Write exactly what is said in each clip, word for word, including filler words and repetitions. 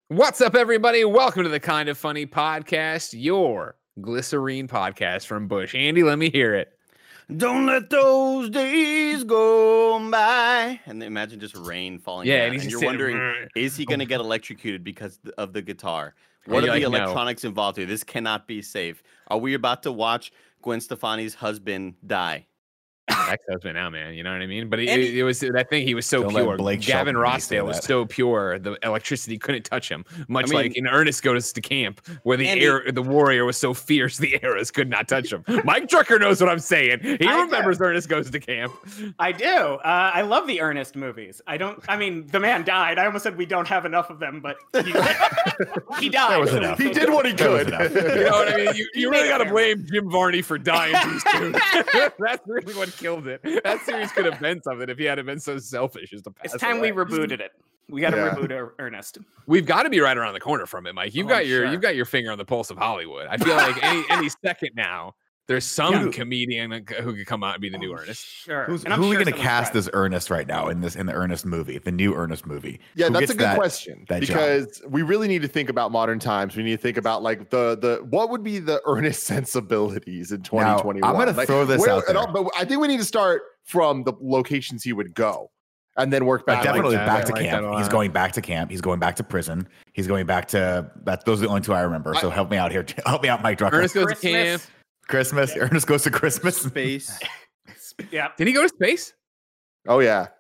What's up, everybody? Welcome to the Kind of Funny Podcast, your glycerine podcast from Bush. Andy, let me hear it. Don't let those days go by. And imagine just rain falling Yeah, down. and, And, he's you're just wondering, sitting, is he going to get electrocuted because of the guitar? What you're are the like, no. electronics involved here? This cannot be safe. Are we about to watch Gwen Stefani's husband die? Ex-husband now, man. You know what I mean? But it, And it, it was that thing. He was so Don't let pure. Blake Gavin Shelton be say Rossdale was that. so pure. The electricity couldn't touch him. Much I mean- like in Ernest Goes to Camp, where the Andy- air, the warrior was so fierce, the arrows could not touch him. Mike Drucker knows what I'm saying. He I remembers Ernest Goes to Camp. I do. Uh, I love the Ernest movies. I don't. I mean, the man died. I almost said we don't have enough of them, but he, he died. That was so- enough. so- He did what he That was could. enough. You know what I mean? You, He you made really it got to hair. blame Jim Varney for dying too soon. That's really what killed it. That series could have been something if he hadn't been so selfish as to pass It's time away. we rebooted it. We got to Yeah. reboot Er- Ernest. We've got to be right around the corner from it, Mike. You've Oh, got I'm your sure. you've got your finger on the pulse of Hollywood. I feel like any any second now, there's some Yeah. comedian who could come out and be the new Ernest. Sure. Who's, And I'm who are we sure going to someone's cast tried. as Ernest right now in this in the Ernest movie, the new Ernest movie? Yeah, Who that's gets a good that- question that job? because we really need to think about modern times. We need to think about like the the what would be the Ernest sensibilities in twenty twenty-one. I'm gonna Like, throw this where- out and there. all- but I think we need to start from the locations he would go, and then work Like, back. definitely that. back I to like that camp. a He's lot. going back to camp. He's going back to prison. He's going back to that. Those are the only two I remember. So I- help me out here. Help me out, Mike Drucker. Ernest goes to Christmas. camp. Christmas. Ernest goes to Christmas. Space. Yeah. Did he go to space? Oh yeah,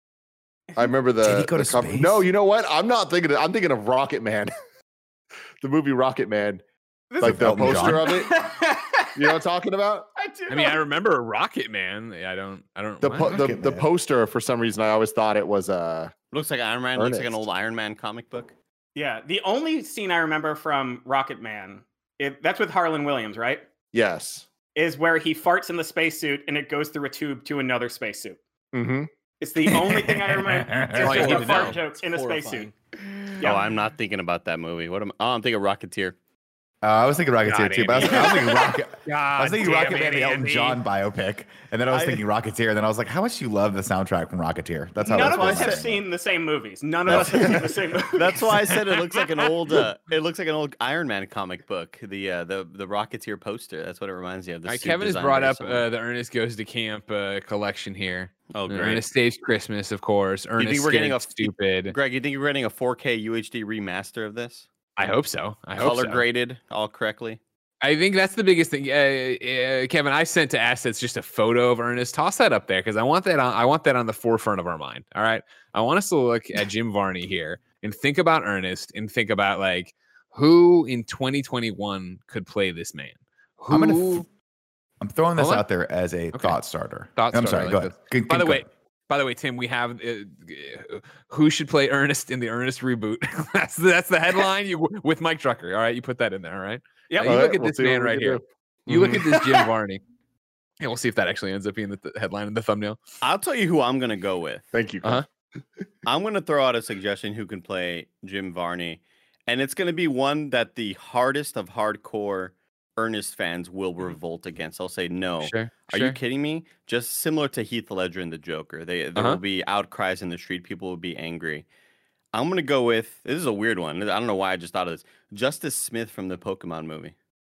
I remember the. Did he go the to cover- space? No, you know what? I'm not thinking. Of, I'm thinking of Rocket Man, the movie Rocket Man, This like is the Elton poster John? of it. You know what I'm talking about? I do. I mean, I remember Rocket Man. I don't. I don't. The what? po- the, Rocket the Man. poster for some reason I always thought it was uh Looks like Iron Man. Looks like an Ernest. old Iron Man comic book. yeah. The only scene I remember from Rocket Man, it, that's with Harlan Williams, right? yes. Is where he farts in the spacesuit and it goes through a tube to another spacesuit. Mm-hmm. It's the only thing I remember. That's It's all you just need a to fart know. joke in a spacesuit. Yeah. Oh, I'm not thinking about that movie. What am? Oh, I'm thinking Rocketeer. Uh, I was thinking Rocketeer God, too, but I was, I was thinking Rocket. I God was thinking damn Rocket it, Man, the Elton Andy. John biopic, and then I was I- thinking Rocketeer, and then I was like, how much you love the soundtrack from Rocketeer? That's how. None that's of what us I have said. seen the same movies. None of us have seen the same movies. That's why I said it looks like an old. Uh, it looks like an old Iron Man comic book. The uh, the the Rocketeer poster. That's what it reminds me of. The All right, suit Kevin has designed brought by up someone. uh, the Ernest Goes to Camp uh, collection here. Oh, Uh, great. Ernest Saves Christmas, of course. Ernest we're getting Scared a- Stupid. Greg, you think you're getting a four K U H D remaster of this? I hope so. I hope Color so. graded, all correctly. I think that's the biggest thing. Uh, uh, Kevin, I sent to Assets just a photo of Ernest. Toss that up there because I want that on. I want that on the forefront of our mind. All right. I want us to look at Jim Varney here and think about Ernest and think about like who in twenty twenty-one could play this man. Who? I'm gonna. Th- I'm throwing this Hold on. out there as a Okay. thought starter. Thought I'm starter, sorry. I Go like ahead. this. Keep- By the keep way, going. by the way, Tim, we have uh, who should play Ernest in the Ernest reboot. that's the, that's the headline. You with Mike Drucker. All right, you put that in there. All right. Yep. Now, you All look right, at we'll this see what man we right can here. do. You look Mhm. at this Jim Varney. And we'll see if that actually ends up being the th- headline and the thumbnail. I'll tell you who I'm gonna go with. Thank you. Uh-huh. I'm gonna throw out a suggestion who can play Jim Varney, and it's gonna be one that the hardest of hardcore Ernest fans will revolt against. I'll say no. Sure. Are sure. you kidding me? Just similar to Heath Ledger and the Joker. They there Uh-huh. will be outcries in the street. People will be angry. I'm gonna go with this is a weird one. I don't know why I just thought of this. Justice Smith from the Pokemon movie.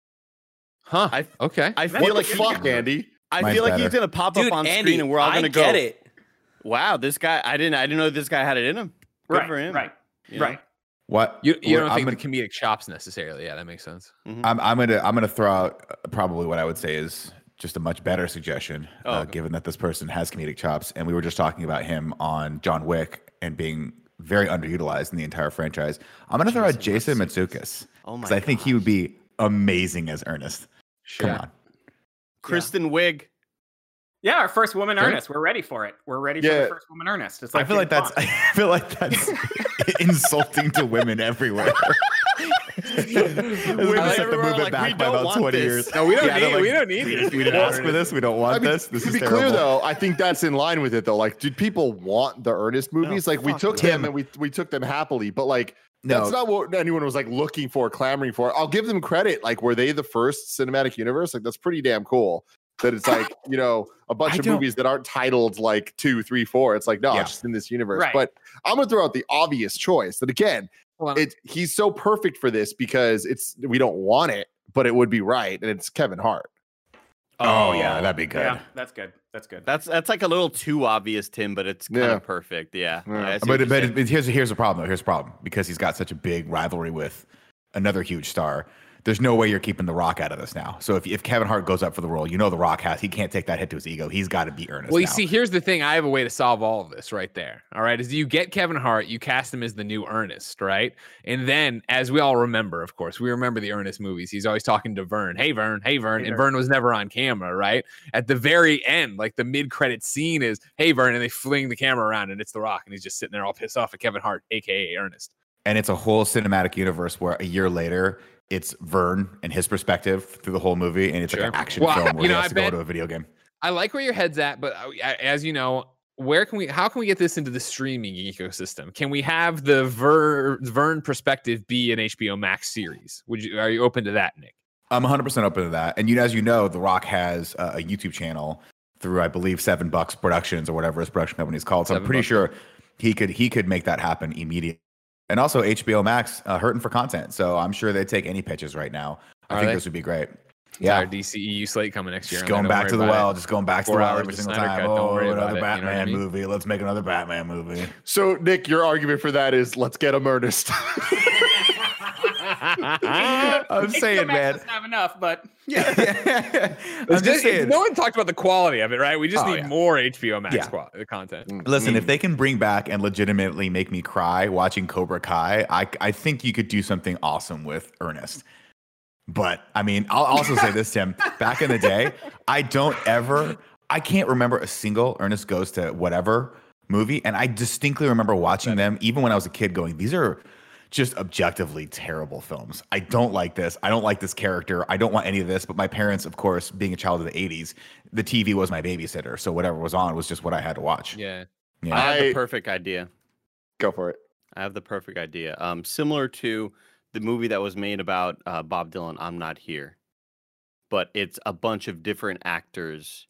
Huh. I okay. I That's feel What like the fuck, Andy? I Mine's feel like he's better. gonna pop Dude, up on Andy, screen and we're all I gonna get go. it. Wow, this guy! I didn't. I didn't know this guy had it in him. Good Right. for him. Right. you know? Right. What you you what don't I'm think gonna, the comedic chops necessarily? Yeah, that makes sense. I'm, I'm gonna I'm gonna throw out uh, probably what I would say is just a much better suggestion, Oh, uh, okay. given that this person has comedic chops, and we were just talking about him on John Wick and being very underutilized in the entire franchise. I'm gonna throw out Jason Matsukas Oh my because I think he would be amazing as Ernest. Sure. Come on. Kristen Wiig. Yeah, our first woman Sure. Ernest. We're ready for it. We're ready for Yeah. the first woman Ernest. It's I like feel like James that's Bond. I feel like that's insulting to women everywhere. Women like have to everywhere move are it like, back "We by don't about want twenty this." years. No, we don't Yeah, they're need. like, we don't need We, it. we didn't ask for this. We don't want I mean, this. This to is be terrible. clear, though, I think that's in line with it, though. Like, did people want the Ernest movies? like, we fuck took no. them and we we took them happily, but like, No. that's not what anyone was like looking for, clamoring for. I'll give them credit. Like, were they the first cinematic universe? Like, that's pretty damn cool. That it's like, you know, a bunch I of don't- movies that aren't titled like two, three, four. It's like, no, Yeah. it's just in this universe. Right. But I'm gonna throw out the obvious choice that again, it he's so perfect for this because it's we don't want it, but it would be right, and it's Kevin Hart. Oh, yeah, that'd be good. Yeah, that's good. That's good. That's that's like a little too obvious, Tim, but it's kind Yeah. of perfect. Yeah. Yeah. I see But what you're but, saying. but here's here's the problem though. Here's the problem because he's got such a big rivalry with another huge star. There's no way you're keeping The Rock out of this now. So if if Kevin Hart goes up for the role, you know The Rock has he can't take that hit to his ego. He's got to be Ernest. Well, you now. see, here's the thing. I have a way to solve all of this right there. All right. Is you get Kevin Hart, you cast him as the new Ernest, right? And then, as we all remember, of course, we remember the Ernest movies. He's always talking to Vern. Hey, Vern. Hey, Vern. Hey, and Vern. Vern was never on camera, right? At the very end, like the mid-credit scene is, hey, Vern. And they fling the camera around and it's The Rock. And he's just sitting there all pissed off at Kevin Hart, A K A Ernest. And it's a whole cinematic universe where a year later it's Vern and his perspective through the whole movie, and it's Sure. like an action Well, film where you he know, has I to bet- go to a video game. I like where your head's at, but uh, as you know, where can we, how can we get this into the streaming ecosystem? Can we have the Ver, Vern perspective be an H B O Max series? Would you, are you open to that, Nick? I'm one hundred percent open to that. And you, as you know, The Rock has uh, a YouTube channel through, I believe, Seven Bucks Productions or whatever his production company is called. So Seven I'm pretty Bucks. sure he could he could make that happen immediately. And also H B O Max uh, hurting for content, so I'm sure they take any pitches right now. I Are think they? this would be great. Yeah, Yeah, our D C E U slate coming next year. just and going don't back worry to the about well, it. just going back to Four the well hours every of single Snyder time. Cut, don't Oh, worry about another it, you know what Batman I mean? movie. Let's make another Batman movie. So, Nick, your argument for that is let's get him Ernest. I'm saying, Max man. doesn't have enough, but yeah. I'm It's just just, saying. no one talked about the quality of it, right? We just Oh, need yeah. more H B O Max Yeah. qual- content. Listen, if they can bring back and legitimately make me cry watching Cobra Kai, I I think you could do something awesome with Ernest. But I mean, I'll also say this, Tim. Back in the day, I don't ever, I can't remember a single Ernest Goes to Whatever movie, and I distinctly remember watching them even when I was a kid, going, "These are just objectively terrible films. I don't like this. I don't like this character. I don't want any of this." But my parents, of course, being a child of the eighties, the T V was my babysitter, so whatever was on was just what I had to watch. Yeah. Yeah. I have I- the perfect idea. Go for it. I have the perfect idea. Um, similar to the movie that was made about uh, Bob Dylan, I'm Not Here, but it's a bunch of different actors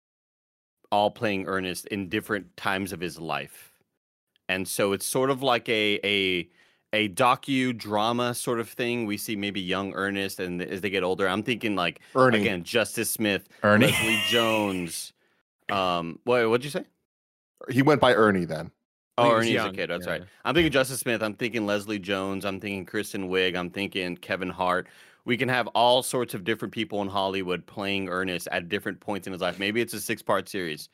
all playing Ernest in different times of his life, and so it's sort of like a a a docu drama sort of thing. We see maybe young Ernest, and as they get older, I'm thinking like Ernie. again Justice Smith, Ernie. Leslie Jones. Um, what what'd you say? He went by Ernie then. I think Oh, he was Ernie's a young, kid. That's yeah. right. I'm thinking Justice Smith. I'm thinking Leslie Jones. I'm thinking Kristen Wiig. I'm thinking Kevin Hart. We can have all sorts of different people in Hollywood playing Ernest at different points in his life. Maybe it's a six-part series,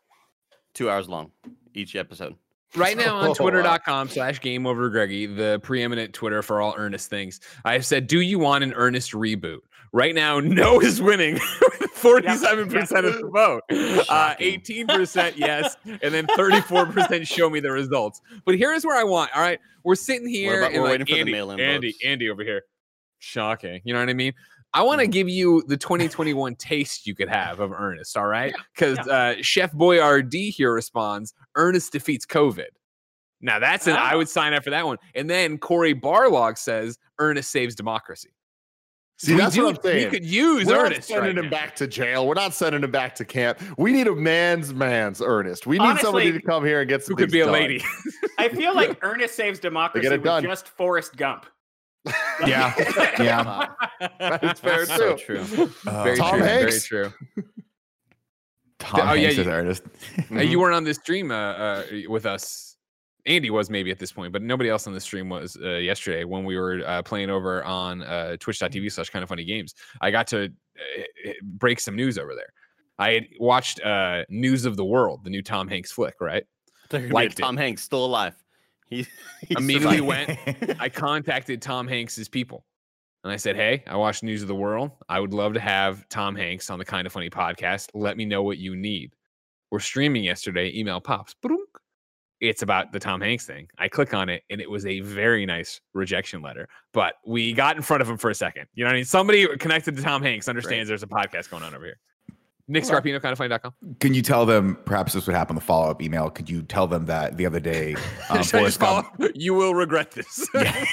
two hours long each episode. Right now Oh, on twitter.com slash game over Greggy, the preeminent Twitter for all Ernest things, I have said, do you want an Ernest reboot? Right now, no is winning with forty-seven percent of the vote. Uh, Shocking. eighteen percent yes, and then thirty-four percent show me the results. But here's where I want, all right? We're sitting here about- and we're like, waiting for the Andy, mail-in Andy, votes. Andy over here. Shocking. You know what I mean? I want to give you the twenty twenty-one taste you could have of Ernest, all right? Because uh, Chef Boyardee here responds, Ernest defeats COVID. Now that's an, I Oh. would sign up for that one. And then Corey Barlog says Ernest saves democracy. See, we that's do, what I'm saying. We could use We're not Ernest. sending right him now. back to jail. We're not sending him back to camp. We need a man's man's Ernest. We need Honestly, somebody to come here and get some Who could things be a done. lady? I feel like Ernest Saves Democracy it was done. just Forrest Gump. Yeah, yeah. Wow. That's fair so too. true. Very Tom true. Hanks. Very true. Tom Oh, yeah, Hanks you- is Ernest. Uh, you weren't on this stream uh, uh, with us. Andy was maybe at this point, but nobody else on the stream was uh, yesterday when we were uh, playing over on uh, twitch.tv slash kind of funny games. I got to uh, break some news over there. I had watched uh, News of the World, the new Tom Hanks flick, right? Liked Liked it. Tom Hanks still alive. He, he Immediately survived. went, I contacted Tom Hanks's people and I said, hey, I watched News of the World. I would love to have Tom Hanks on the Kind of Funny podcast. Let me know what you need. We're streaming yesterday. Email pops. Ba-dunk. It's about the Tom Hanks thing. I click on it and it was a very nice rejection letter, but we got in front of him for a second. You know what I mean? Somebody connected to Tom Hanks understands there's a podcast going on over here. Nick Scarpino, kind of funny dot com. Can you tell them, perhaps this would happen in the follow-up email, could you tell them that the other day, um, Should I Forrest just follow? Gump... You will regret this.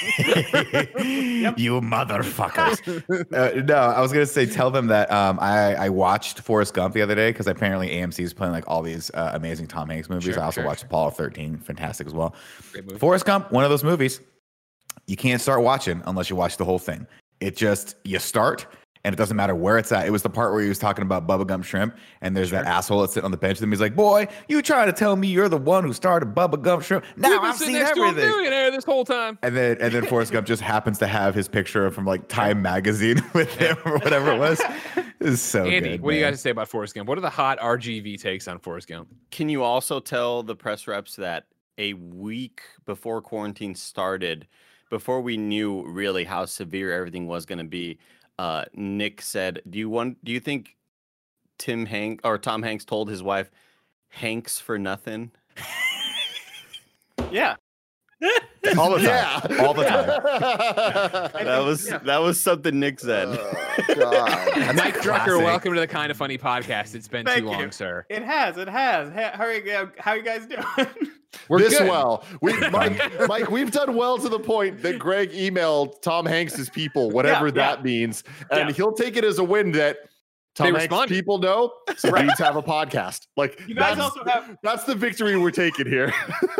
You motherfuckers. uh, no, I was going to say, tell them that um, I, I watched Forrest Gump the other day because apparently A M C is playing like all these uh, amazing Tom Hanks movies. Sure, I also sure, watched Apollo thirteen, fantastic as well. Great movie. Forrest Gump, one of those movies. you can't start watching unless you watch the whole thing. It just, you start, and it doesn't matter where it's at. It was the part where he was talking about Bubblegum Shrimp, and there's Sure. that asshole that's sitting on the bench with him. He's like, boy, you trying to tell me you're the one who started Bubblegum Shrimp? Now We've been I've sitting seen next to a everything. millionaire this whole time. And then and then Forrest Gump just happens to have his picture from like Time Magazine with him or whatever it was. It's so Andy, good. what do you man. guys say about Forrest Gump? What are the hot R G V takes on Forrest Gump? Can you also tell the press reps that a week before quarantine started, before we knew really how severe everything was going to be, uh, Nick said, "Do you want? Do you think Tim Hank or Tom Hanks told his wife, Hanks for nothing?" Yeah. All the time. Yeah. All the time. That was yeah. that was something Nick said. Oh, God. That's Mike Drucker, classic. welcome to the Kind of Funny podcast. It's been Thank too long, you. sir. It has. It has. Hey, how are you, how you guys doing? We're this good. well. We, Mike, Mike, we've done well to the point that Greg emailed Tom Hanks's people, whatever Yeah, that yeah. means, and Yeah. he'll take it as a win that Tom They Hanks responded. people know some Right. dudes have a podcast. Like You guys that's, also have that's the victory we're taking here.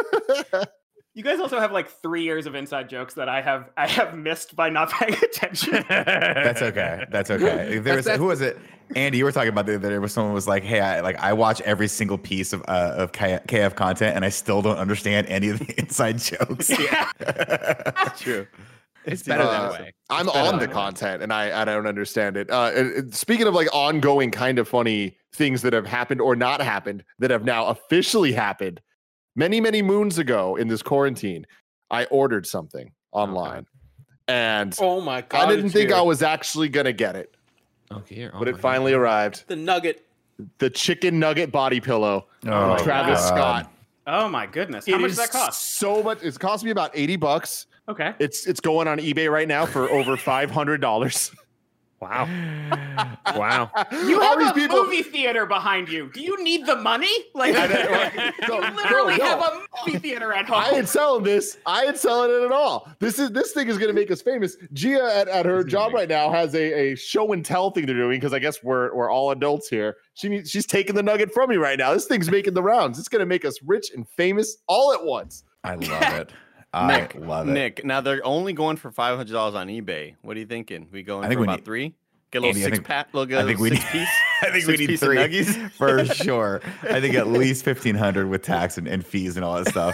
you guys also have like three years of inside jokes that I have I have missed by not paying attention. That's okay. That's okay. There was That's- who was it? Andy, you were talking about the other day where someone was like, "Hey, I like I watch every single piece of uh, of K- KF content, and I still don't understand any of the inside jokes." Yeah. True. It's better Uh, that way. I'm better on that the way. content, and I I don't understand it. Uh, and- and speaking of like ongoing kind of funny things that have happened or not happened that have now officially happened, many many moons ago in this quarantine, I ordered something online, and Oh my god! I didn't it's think here. I was actually gonna get it, Okay, here. but it finally arrived. the nugget. The chicken nugget body pillow, Oh, from Travis God. Scott. Oh my goodness. How It much is does that cost? so much. It's cost me about eighty bucks. Okay. It's it's going on eBay right now for over five hundred dollars. Wow. Wow. You All have these a people- movie theater behind you. Do you need the money? Like I know, right? you No, literally no, no. have a movie theater at I home. ain't selling this. I ain't selling it at all. This is this thing is going to make us famous. Gia at, at her This is job amazing. right now has a, a show and tell thing they're doing because I guess we're we're all adults here. She needs, she's taking the nugget from me right now. This thing's making the rounds. It's going to make us rich and famous all at once. I love it. I Nick, love it. Nick, now they're only going for five hundred dollars on eBay. What are you thinking? We going I think for we about need- three? Get a little Andy, I six think- pack. Look, I think we six need- piece. I think we six need piece of three nuggies? for sure. I think at least fifteen hundred with tax and, and fees and all that stuff.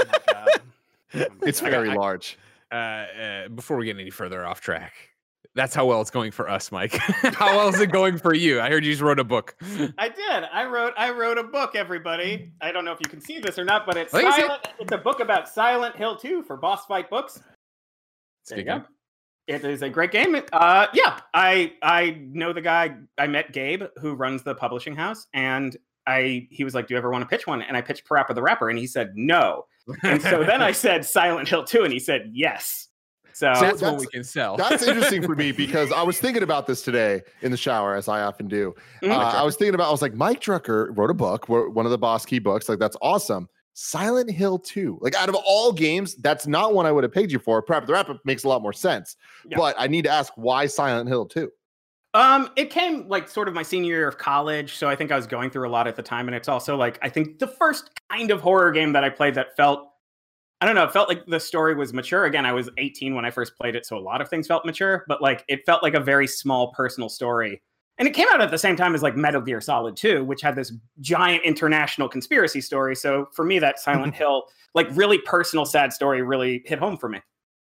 It's I got- very I- large. Uh, uh, before we get any further off track, that's how well it's going for us, Mike. How well is it going for you? I heard you just wrote a book. I did. I wrote I wrote a book, everybody. I don't know if you can see this or not, but it's I can see it. Silent, it's a book about Silent Hill two for Boss Fight Books. There you Speaking go. It is a great game. Uh, yeah, I I know the guy. I met Gabe, who runs the publishing house, and I he was like, "Do you ever want to pitch one?" And I pitched Parappa the Rapper, and he said no. And so then I said Silent Hill two, and he said yes. So that's what that's- we can sell. That's interesting for me because I was thinking about this today in the shower, as I often do. Mhm. Uh, I was thinking about, I was like, Mike Drucker wrote a book, wrote one of the Boss Key books. Like, that's awesome. Silent Hill two. Like, out of all games, that's not one I would have pegged you for. Parappa the Rapper makes a lot more sense. Yeah. But I need to ask, why Silent Hill two? Um, it came like sort of my senior year of college, so I think I was going through a lot at the time, and it's also like I think the first kind of horror game that I played that felt, I don't know, it felt like the story was mature. Again, I was eighteen when I first played it, so a lot of things felt mature, but like it felt like a very small personal story. And it came out at the same time as like Metal Gear Solid two, which had this giant international conspiracy story. So for me, that Silent Hill, like really personal, sad story really hit home for me.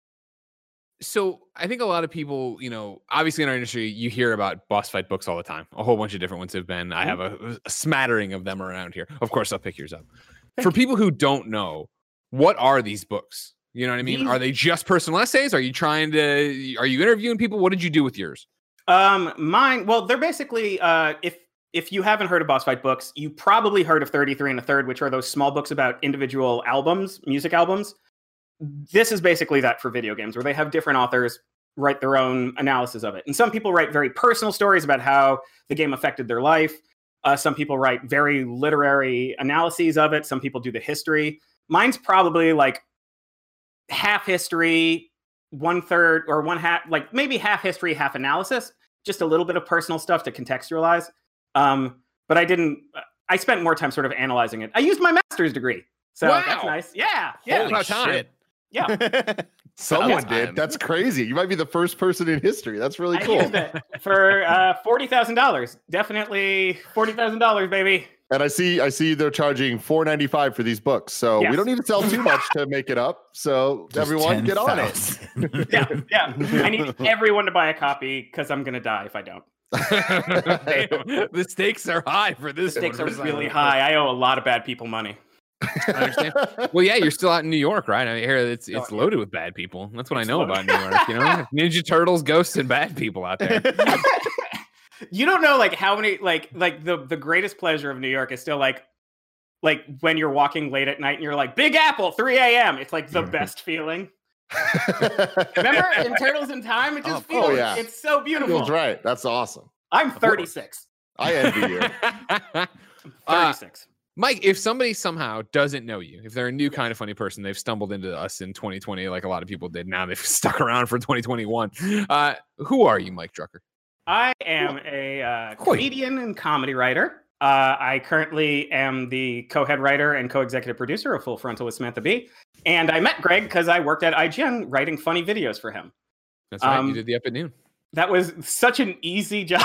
So I think a lot of people, you know, obviously in our industry, you hear about boss fight books all the time. A whole bunch of different ones have been. I have a, a smattering of them around here. Of course, I'll pick yours up. For people who don't know, what are these books? You know what I mean? These- Are they just personal essays? Are you trying to? Are you interviewing people? What did you do with yours? Um, mine. Well, they're basically uh, if if you haven't heard of Boss Fight Books, you probably heard of thirty-three and a Third, which are those small books about individual albums, music albums. This is basically that for video games, where they have different authors write their own analysis of it. And some people write very personal stories about how the game affected their life. Uh, some people write very literary analyses of it. Some people do the history. Mine's probably like half history, one third or one half, like maybe half history, half analysis, just a little bit of personal stuff to contextualize. Um, but I didn't, I spent more time sort of analyzing it. I used my master's degree. So Wow. that's nice. Yeah. Yeah. Holy Holy time. shit. Yeah. Someone Time. did. That's crazy. You might be the first person in history. That's really I cool. used it for uh, forty thousand dollars. Definitely forty thousand dollars, baby. And I see, I see they're charging four ninety five for these books. So Yes. we don't need to sell too much to make it up. So Just everyone, get on it. ten thousand. Yeah, yeah. I need everyone to buy a copy because I'm gonna die if I don't. Damn, the stakes are high for this. Stakes one. are really high. I owe a lot of bad people money. I understand. Well, yeah, you're still out in New York, right? I mean, here it's Still it's out loaded with bad people. That's what It's I know loaded. about New York. You know, Ninja Turtles, ghosts, and bad people out there. You don't know like how many like like the the greatest pleasure of New York is still like like when you're walking late at night and you're like Big Apple three a.m. It's like the best feeling. Remember in Turtles in Time? It just Oh, feels yeah. it's so beautiful. Feels right. That's awesome. I'm thirty-six. I envy you. Uh, thirty-six. Mike, if somebody somehow doesn't know you, if they're a new kind of funny person, they've stumbled into us in twenty twenty, like a lot of people did. Now they've stuck around for twenty twenty-one. Uh, who are you, Mike Drucker? I am a uh, Cool. comedian and comedy writer. Uh, I currently am the co-head writer and co-executive producer of Full Frontal with Samantha Bee. And I met Greg because I worked at I G N writing funny videos for him. That's right. Um, You did the Up at Noon. That was such an easy job.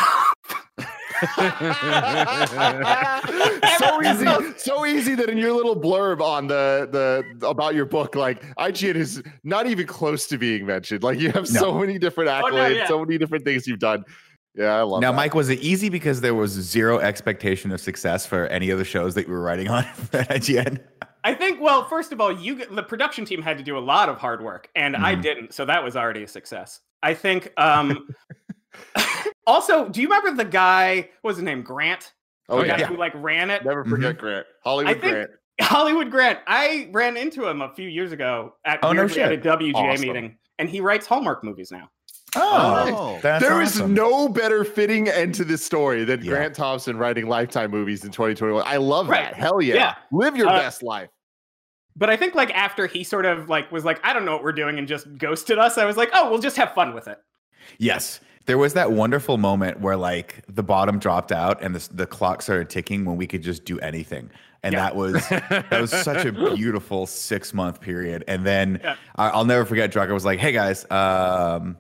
so easy, so easy that in your little blurb on the the about your book, like I G N is not even close to being mentioned. Like you have No. so many different accolades, Oh, no, yeah. so many different things you've done. Yeah, I love Now, that. Mike, was it easy because there was zero expectation of success for any of the shows that you were writing on at I G N? I think, well, first of all, you the production team had to do a lot of hard work, and I Mhm. didn't, so that was already a success. I think. Um, also, do you remember the guy? What was his name? Grant. Oh the guy yeah, who like ran it. never forget Grant, Hollywood I think- Grant. Hollywood Grant. I ran into him a few years ago at, Oh, no weirdly at a shit. W G A Awesome. meeting, and he writes Hallmark movies now. Oh, that's There is awesome. no better fitting end to this story than Yeah. Grant Thompson writing Lifetime movies in twenty twenty-one. I love Right. that. Hell yeah. Yeah. Live your Uh, best life. But I think like after he sort of like was like, I don't know what we're doing, and just ghosted us, I was like, oh, we'll just have fun with it. Yes. There was that wonderful moment where like the bottom dropped out and the, the clock started ticking when we could just do anything. And Yeah. that was that was such a beautiful six month period. And then Yeah. I, I'll never forget Drucker was like, hey guys, um,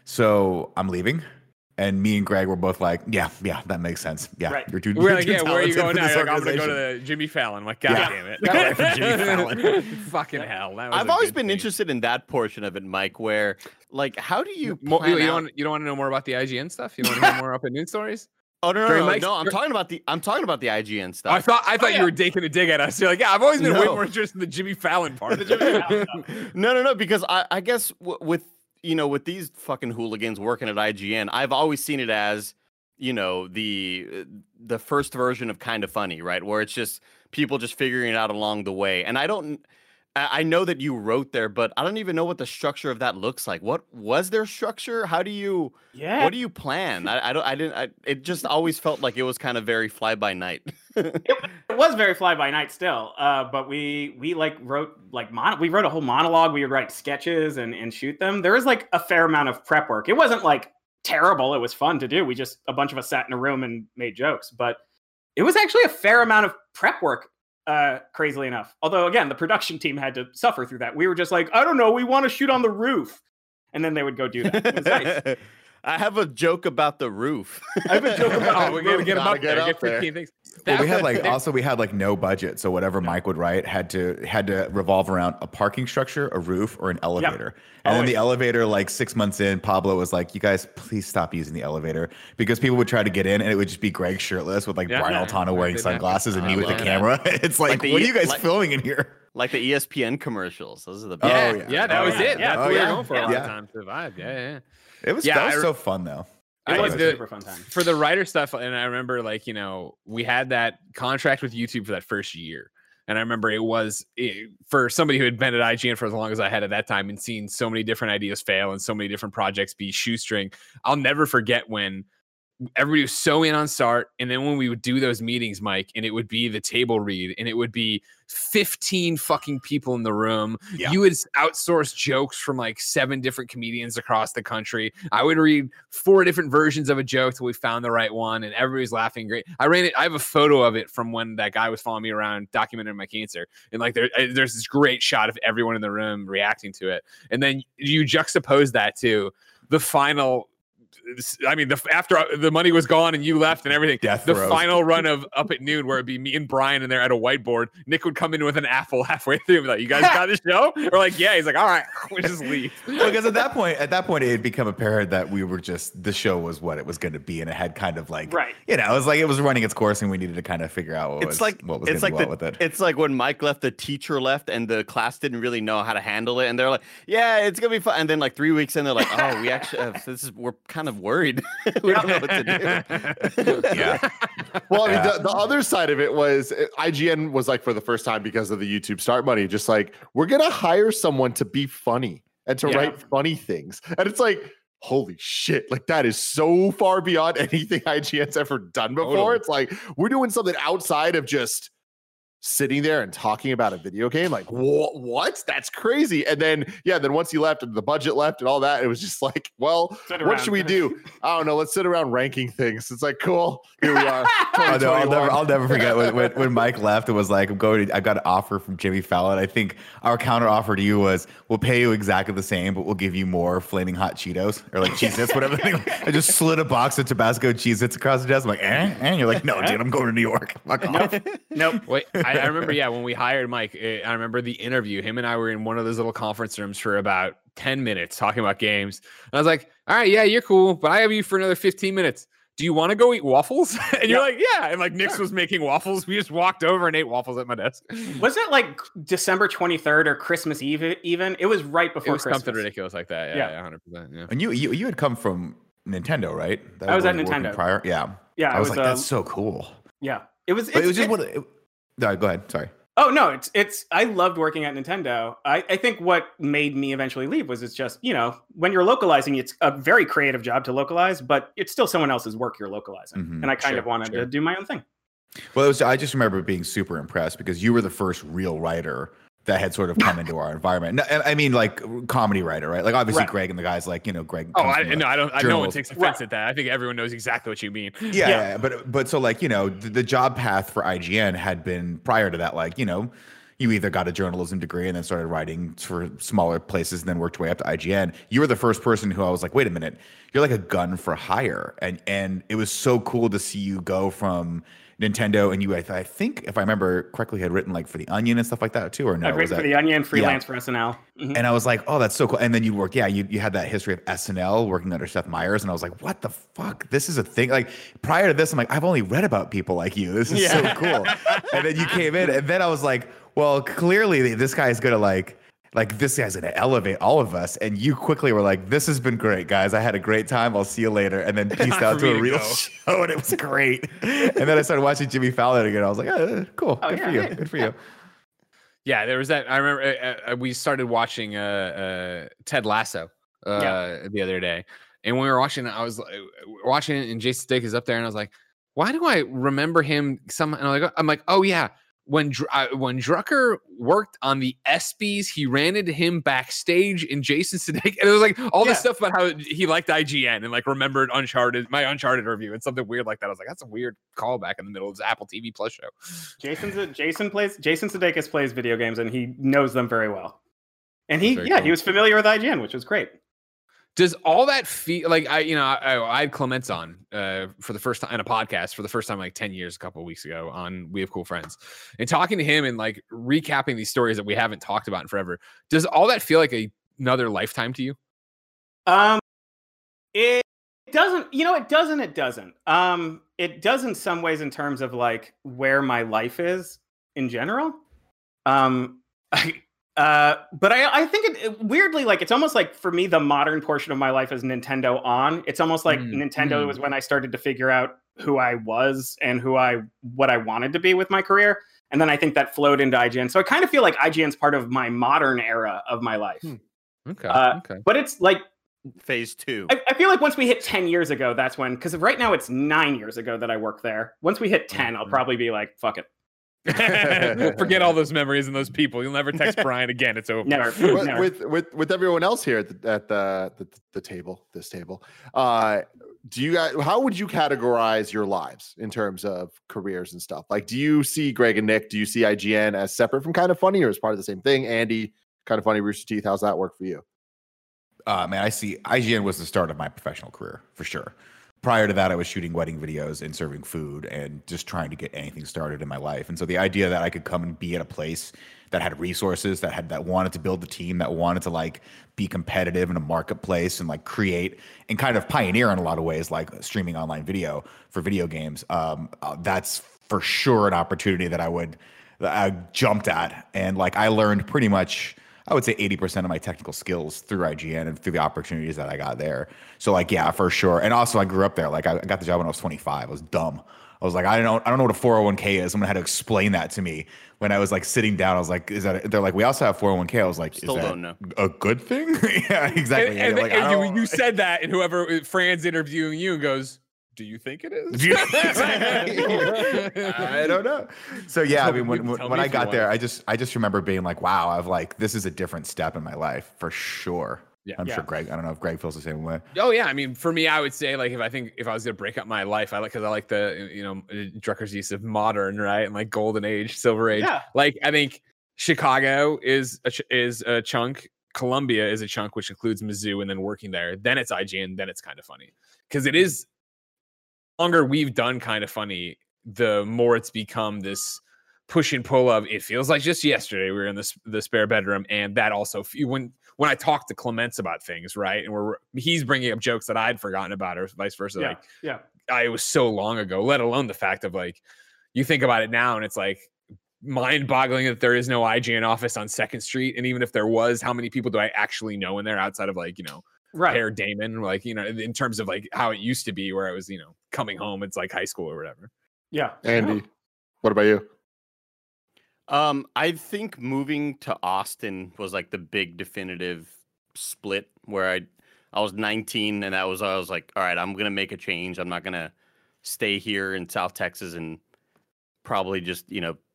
so I'm leaving. And me and Greg were both like, yeah, yeah, that makes sense. Yeah, Right. you're too, We're you're like, too yeah, where are you going talented for now? this You're like, I'm gonna go to organization." the Jimmy Fallon. Like, God Yeah. damn it. Got away from Jimmy Fallon. Fucking hell. That was I've a always good been thing. interested in that portion of it, Mike, where like how do you Mo- plan you, you out- don't you don't want to know more about the I G N stuff? You don't want to hear more Up at Noon stories? Oh no, no, during no, Mike's- no! I'm talking about the I'm talking about the I G N stuff. I thought I thought yeah. you were taking a dig at us. You're like, yeah, I've always been way No. more interested in the Jimmy Fallon part. The Jimmy Fallon stuff. no, no, no, because I, I guess w- with you know with these fucking hooligans working at I G N, I've always seen it as you know the uh, the first version of Kind of Funny, right? Where it's just people just figuring it out along the way. And I don't, I I know that you wrote there, but I don't even know what the structure of that looks like. What was their structure? How do you, Yeah. what do you plan? I, I don't, I didn't. I, it just always felt like it was kind of very fly by night. It, it was very fly by night still, uh, but we we like wrote like mon- we wrote a whole monologue. We would write sketches and and shoot them. There was like a fair amount of prep work. It wasn't like terrible. It was fun to do. We just a bunch of us sat in a room and made jokes, but it was actually a fair amount of prep work. Uh, crazily enough, although again the production team had to suffer through that. We were just like, I don't know, we want to shoot on the roof, and then they would go do that. It was nice. I have a joke about the roof. I have a joke about Oh, we gotta get him Gotta up get there. up Get there. fifteen things. Well, we That- had like there- also we had like no budget, so whatever Mike would write had to had to revolve around a parking structure, a roof, or an elevator. And then Always. the elevator, like six months in, Pablo was like, "You guys, please stop using the elevator," because people would try to get in, and it would just be Greg shirtless with like Yeah, Brian yeah, Altano yeah. wearing Did sunglasses and happen. me I with the love that. camera. It's like, Like the what are E- you guys like- filming in here? Like the E S P N commercials. Those are the yeah, best. Oh, yeah. yeah, that Oh, was yeah. it. Yeah. That's Oh, what we yeah. were going for a lot Yeah. of times. The vibe. Yeah, yeah. It was Yeah, that was I- so fun though. I It was was a the- super fun time. for the writer stuff, and I remember like you know we had that contract with YouTube for that first year, and I remember it was it, for somebody who had been at I G N for as long as I had at that time and seen so many different ideas fail and so many different projects be shoestring. I'll never forget when everybody was so in on Start, and then when we would do those meetings, Mike, and it would be the table read, and it would be fifteen fucking people in the room. Yeah. You would outsource jokes from like seven different comedians across the country. I would read four different versions of a joke till we found the right one, and everybody's laughing great. I ran it. I have a photo of it from when that guy was following me around documenting my cancer, and like there, there's this great shot of everyone in the room reacting to it, and then you juxtapose that to the final. I mean, the after the money was gone and you left and everything, Death the throes. final run of Up at Noon, where it'd be me and Brian in there at a whiteboard. Nick would come in with an apple halfway through and be like, "You guys got the show?" We're like, "Yeah." He's like, "All right, we just leave." Well, because at that point, at that point, it had become apparent that we were just the show was what it was going to be, and it had kind of like, Right. you know, it was like it was running its course, and we needed to kind of figure out what It's was like what was going it's to like go the, well with it. it's like when Mike left, the teacher left, and the class didn't really know how to handle it, and they're like, "Yeah, it's gonna be fun." And then like three weeks in, they're like, "Oh, we actually uh, this is we're kind of worried. We don't know what to do." Yeah. Well, I mean, Yeah. the, the other side of it was uh, I G N was like, for the first time because of the YouTube Start money, just like, we're gonna hire someone to be funny and to Yeah. write funny things, and it's like, holy shit, like that is so far beyond anything I G N's ever done before. Totally. It's like we're doing something outside of just sitting there and talking about a video game. Like, what? What? That's crazy. And then, yeah, then once you left and the budget left and all that, it was just like, well, Sit what around. should we do? I don't know. Let's sit around ranking things. It's like, cool. Here we are. Oh, no, I'll never, twenty twenty-one. I'll never forget when, when, when Mike left. It was like, I'm going to, I got an offer from Jimmy Fallon. I think our counter offer to you was, we'll pay you exactly the same, but we'll give you more flaming hot Cheetos or like Cheez-Its, whatever. I just slid a box of Tabasco Cheez-Its across the desk. I'm like, eh? And you're like, no, dude, I'm going to New York. Fuck off. Nope. Wait, I, I remember, yeah, when we hired Mike, eh, I remember the interview. Him and I were in one of those little conference rooms for about ten minutes talking about games. And I was like, all right, yeah, you're cool, but I have you for another fifteen minutes. Do you want to go eat waffles? And you're like, yeah. And like Nick's was making waffles. We just walked over and ate waffles at my desk. Was it like December twenty-third or Christmas Eve even? It was right It before was Christmas. something ridiculous like that. Yeah, Yeah. yeah, one hundred percent. Yeah. And you, you, you had come from Nintendo, right? That I was where at you were working Nintendo. Prior? Yeah. Yeah, I I was, was, like, uh, that's so cool. Yeah. It was But it was it's- just it- one. It, no, go ahead. Sorry. Oh no, it's it's I loved working at Nintendo. I, I think what made me eventually leave was it's just, you know, when you're localizing, it's a very creative job to localize, but it's still someone else's work you're localizing. Mhm. And I kind Sure, of wanted sure. to do my own thing. Well, it was, I just remember being super impressed because you were the first real writer that had sort of come into our environment. No, I I mean, like comedy writer, right? Like obviously Right. Greg and the guys, like you know, Greg. Oh, comes I from the no, I don't. I, no one journalism. takes offense at that. I think everyone knows exactly what you mean. Yeah, yeah, yeah, but but so like you know, the, the job path for I G N had been prior to that, like you know, you either got a journalism degree and then started writing for smaller places and then worked your way up to I G N. You were the first person who I was like, wait a minute, you're like a gun for hire, and and it was so cool to see you go from Nintendo and you, I, th- I think if I remember correctly, had written like for the Onion and stuff like that too, or no? I've was written for that- the Onion, freelance for S N L. Mhm. And I was like, oh, that's so cool. And then you worked, yeah, you, you had that history of S N L working under Seth Meyers. And I was like, what the fuck? This is a thing. Like prior to this, I'm like, I've only read about people like you. This is so cool. And then you came in and then I was like, well, clearly this guy is going to like, like this guy's going to elevate all of us. And you quickly were like, this has been great, guys. I had a great time. I'll see you later. And then peaced Time out for to me a to real go. show. And it was great. And then I started watching Jimmy Fallon again. I was like, oh, cool. Oh, Good yeah, for you. yeah, Good for yeah. you. Yeah, there was that. I remember uh, uh, we started watching uh, uh, Ted Lasso uh, Yeah. the other day, and when we were watching it, I was uh, watching it, and Jason Stick is up there, and I was like, "Why do I remember him?" Some, and I'm like, "I'm like, oh yeah." When Dr- uh, when Drucker worked on the ESPYs, he ran into him backstage in Jason Sudeikis, and it was like all this Yeah. stuff about how he liked I G N and like remembered Uncharted, my Uncharted review, and something weird like that. I was like, that's a weird callback in the middle of this Apple T V Plus show. Jason's a, Jason plays Jason Sudeikis plays video games and he knows them very well. And he Very yeah, cool. he was familiar with I G N, which was great. Does all that feel like I, you know, I, I had Clements on uh, for the first time in a podcast for the first time like ten years, a couple of weeks ago on We Have Cool Friends, and talking to him and like recapping these stories that we haven't talked about in forever. Does all that feel like a, another lifetime to you? Um it doesn't, you know, it doesn't, it doesn't. Um it does in some ways in terms of like where my life is in general. Um I Uh, but I, I think it, it weirdly, like it's almost like for me, the modern portion of my life is Nintendo on. It's almost like Mm, Nintendo mm. was when I started to figure out who I was and who I what I wanted to be with my career. And then I think that flowed into I G N. So I kind of feel like I G N's part of my modern era of my life. Hmm. Okay. Uh, okay. But it's like phase two. I, I feel like once we hit ten years ago, that's when, because right now it's nine years ago that I work there. Once we hit ten, I'll probably be like, fuck it. Forget all those memories and those people. You'll never text Brian again. It's over. Never. with, never. with with with everyone else here at the at the the, the table, this table, uh, do you guys? How would you categorize your lives in terms of careers and stuff? Like, do you see Greg and Nick? Do you see I G N as separate from Kind of Funny, or as part of the same thing? Andy, Kind of Funny, Rooster Teeth. How's that work for you? Uh, man, I see I G N was the start of my professional career for sure. Prior to that, I was shooting wedding videos and serving food and just trying to get anything started in my life. And so the idea that I could come and be at a place that had resources, that had that wanted to build the team, that wanted to like be competitive in a marketplace and like create and kind of pioneer in a lot of ways, like streaming online video for video games. Um, uh, that's for sure an opportunity that I would that I jumped at, and like I learned pretty much, I would say eighty percent of my technical skills through I G N and through the opportunities that I got there. So like, yeah, for sure. And also I grew up there. Like I got the job when I was twenty-five. I was dumb. I was like, I don't, I don't know what a four oh one k is. Someone had to explain that to me when I was like sitting down. I was like, is that, they're like, we also have four oh one k. I was like, Still is that don't know. a good thing? Yeah, exactly. And, and, like, and I you, don't- you said that, and whoever Fran's interviewing you goes, "Do you think it is?" I don't know. So yeah, I mean, when, when, Tell when me I if you got want. there, I just I just remember being like, wow, I've like this is a different step in my life for sure. Yeah. I'm Yeah. sure Greg. I don't know if Greg feels the same way. Oh yeah, I mean, for me, I would say like if I think if I was gonna break up my life, I like because I like the you know Drucker's use of modern, right, and like golden age, silver age. Yeah. Like I think Chicago is a ch- is a chunk. Columbia is a chunk, which includes Mizzou, and then working there. Then it's I G N. Then it's Kind of Funny because it is longer we've done Kind of Funny, the more it's become this push and pull of it feels like just yesterday we were in this the spare bedroom, and that also when when I talk to Clements about things, right, and we're he's bringing up jokes that I'd forgotten about or vice versa. Yeah. Like Yeah. I, it was so long ago, let alone the fact of like you think about it now and it's like mind-boggling that there is no I G N office on Second Street, and even if there was, how many people do I actually know in there outside of like you know Right. Pear Damon, like you know in terms of like how it used to be where I was you know coming home, it's like high school or whatever. Yeah. Andy, what about you? Um, I think moving to Austin was like the big definitive split where I I was nineteen and that was I was like, all right, I'm gonna make a change. I'm not gonna stay here in South Texas and probably just, you know,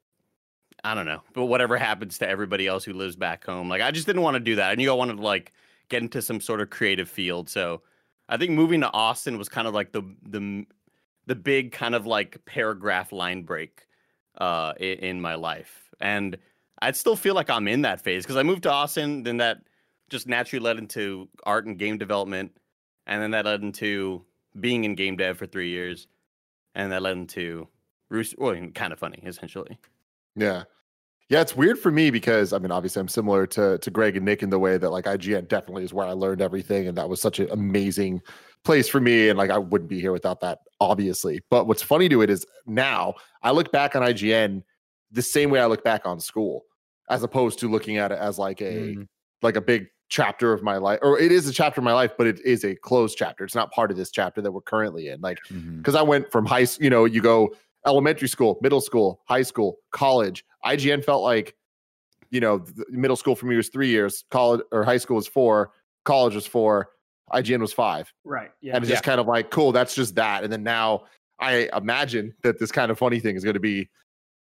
I don't know, but whatever happens to everybody else who lives back home. Like I just didn't want to do that. I knew I wanted to like get into some sort of creative field. So I think moving to Austin was kind of like the the the big kind of like paragraph line break uh in, in my life. And I still feel like I'm in that phase because I moved to Austin, then that just naturally led into art and game development, and then that led into being in game dev for three years, and that led into Rooster, well, Kind of Funny, essentially. Yeah. Yeah, it's weird for me because I mean, obviously I'm similar to to Greg and Nick in the way that like I G N definitely is where I learned everything, and that was such an amazing place for me, and like I wouldn't be here without that, obviously. But what's funny to it is now I look back on I G N the same way I look back on school, as opposed to looking at it as like a Mm. like a big chapter of my life, or it is a chapter of my life, but it is a closed chapter. It's not part of this chapter that we're currently in. Like, Mhm. because I went from high, s- you know, you go elementary school, middle school, high school, college. I G N felt like, you know, the middle school for me was three years, college or high school was four, college was four, I G N was five. Right. Yeah. And it's just kind of like, cool, that's just that. And then now I imagine that this Kind of Funny thing is going to be,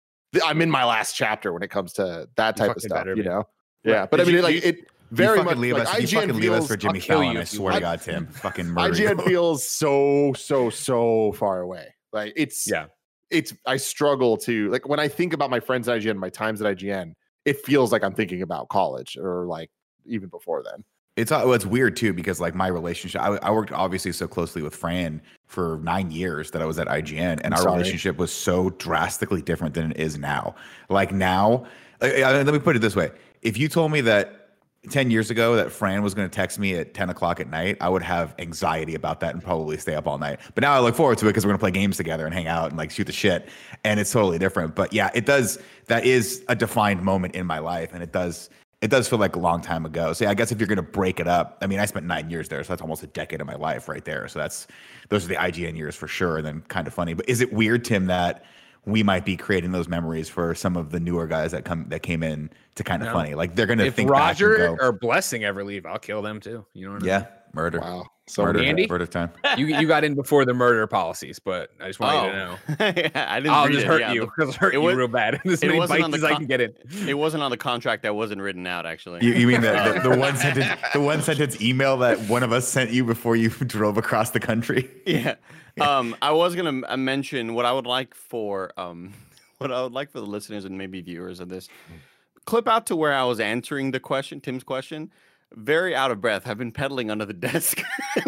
I'm in my last chapter when it comes to that You type of fucking stuff, better you be. know? Yeah. But Did I mean, you- it, like, you- it You very fucking much leave like us. You I G N fucking leave us feels, for Jimmy I'll kill Fallon. you I if you swear to want. God, Tim. Fucking murder I G N you. feels so, so, so far away. Like it's, Yeah. it's, I struggle to, like, when I think about my friends at I G N, my times at I G N, it feels like I'm thinking about college or like even before then. It's uh, well, it's weird too because like my relationship, I, I worked obviously so closely with Fran for nine years that I was at I G N, and I'm our sorry. relationship was so drastically different than it is now. Like now, uh, uh, let me put it this way: if you told me that ten years ago that Fran was going to text me at ten o'clock at night, I would have anxiety about that and probably stay up all night. But now I look forward to it because we're going to play games together and hang out and like shoot the shit, and it's totally different. But yeah, it does. That is a defined moment in my life, and it does. It does feel like a long time ago. So yeah, I guess if you're going to break it up, I mean, I spent nine years there, so that's almost a decade of my life right there. So that's those are the I G N years for sure, and then Kind of Funny. But is it weird, Tim, that we might be creating those memories for some of the newer guys that come that came in to Kind of No. Funny? Like they're going to If think Roger back and go, or Blessing ever leave, I'll kill them too. You know what I mean? yeah, Murder. Wow. So Murder. Andy? Murder time. You you got in before the murder policies, but I just want you to know. yeah, I didn't I'll read just it. hurt yeah, you. the- I'll hurt it you was- real bad. As it many wasn't bites on the as I con- can get in. It wasn't on the contract that wasn't written out, actually. You, you mean the, the, the one sentence the one sentence email that one of us sent you before you drove across the country? Yeah. Um, I was gonna uh, mention what I would like for um, what I would like for the listeners and maybe viewers of this. Clip out to where I was answering the question, Tim's question. Very out of breath. I've been pedaling under the desk.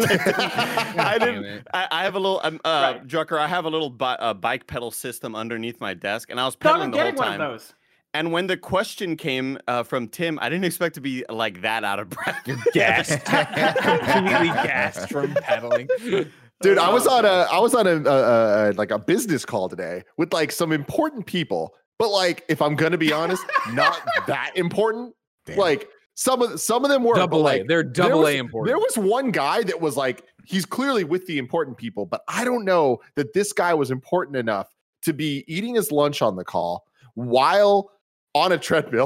I Damn didn't. it. I, I have a little, um, uh, Right. Drucker. I have a little bi- uh, bike pedal system underneath my desk, and I was Dog, pedaling I'm the whole getting one of time. those. And when the question came uh, from Tim, I didn't expect to be like that out of breath. Gassed. Completely gassed from pedaling. Dude, I was Oh, on a gosh. I was on a, a, a like a business call today with like some important people, but like if I'm gonna be honest, not that important. Damn. Like some of some of them were but, Double A. like They're there double was- A important. There was one guy that was like he's clearly with the important people, but I don't know that this guy was important enough to be eating his lunch on the call while on a treadmill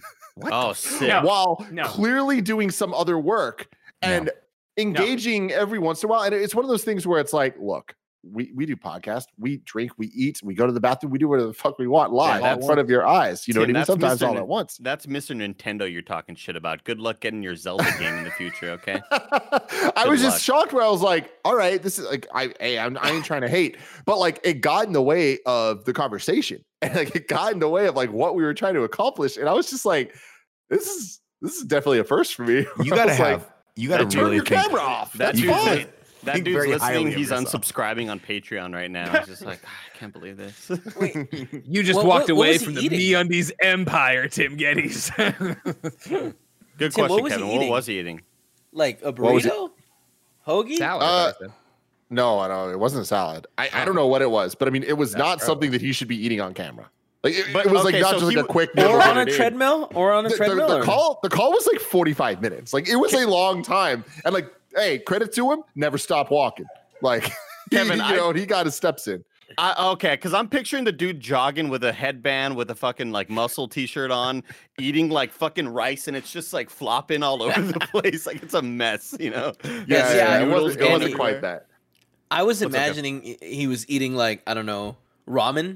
Oh, sick. No. while No. clearly doing some other work and engaging every once in a while. And it's one of those things where it's like, look, we, we do podcasts, we drink, we eat, we go to the bathroom, we do whatever the fuck we want live all in at front of your eyes. You know Tim, what I mean? that's Sometimes Mister all Nin- at once. That's Mister Nintendo you're talking shit about. Good luck getting your Zelda game in the future, okay? I Good was luck. just shocked where I was like, all right, this is like, I, hey, I'm, I ain't trying to hate, but like it got in the way of the conversation and like it got in the way of like what we were trying to accomplish. And I was just like, this is, this is definitely a first for me. You I gotta was like, have you gotta that turn really your think. camera off. That That's dude's, fine. li- that Think dude's very listening. highly of He's yourself. unsubscribing on Patreon right now. He's just like, "Ah, I can't believe this. Wait, You just What- walked what- what away was he from the eating? MeUndies empire, Tim Geddes. Good Tim, question, what was he Kevin. What eating? was he eating? like a What was it? burrito? Hoagie? Salad, Uh, I thought I said. No, I know it wasn't a salad. I, I don't know what it was, but I mean, it was not bro. something that he should be eating on camera. Like it, But, it was like okay, not so just like he a w- quick Or nibble on a it in. treadmill? Or on a The, the- treadmill? the or- call the call was like forty-five minutes. Like it was a long time. And like, hey, credit to him, never stop walking. Like he, Kevin, you I- know, he got his steps in. I, okay, because I'm picturing the dude jogging with a headband with a fucking like muscle t-shirt on, eating like fucking rice, and it's just like flopping all over the place. Like it's a mess, you know? Yeah, yeah, yeah, it noodles wasn't, it going wasn't quite everywhere. that. I was What's up, Kev? imagining he- he was eating like, I don't know, ramen.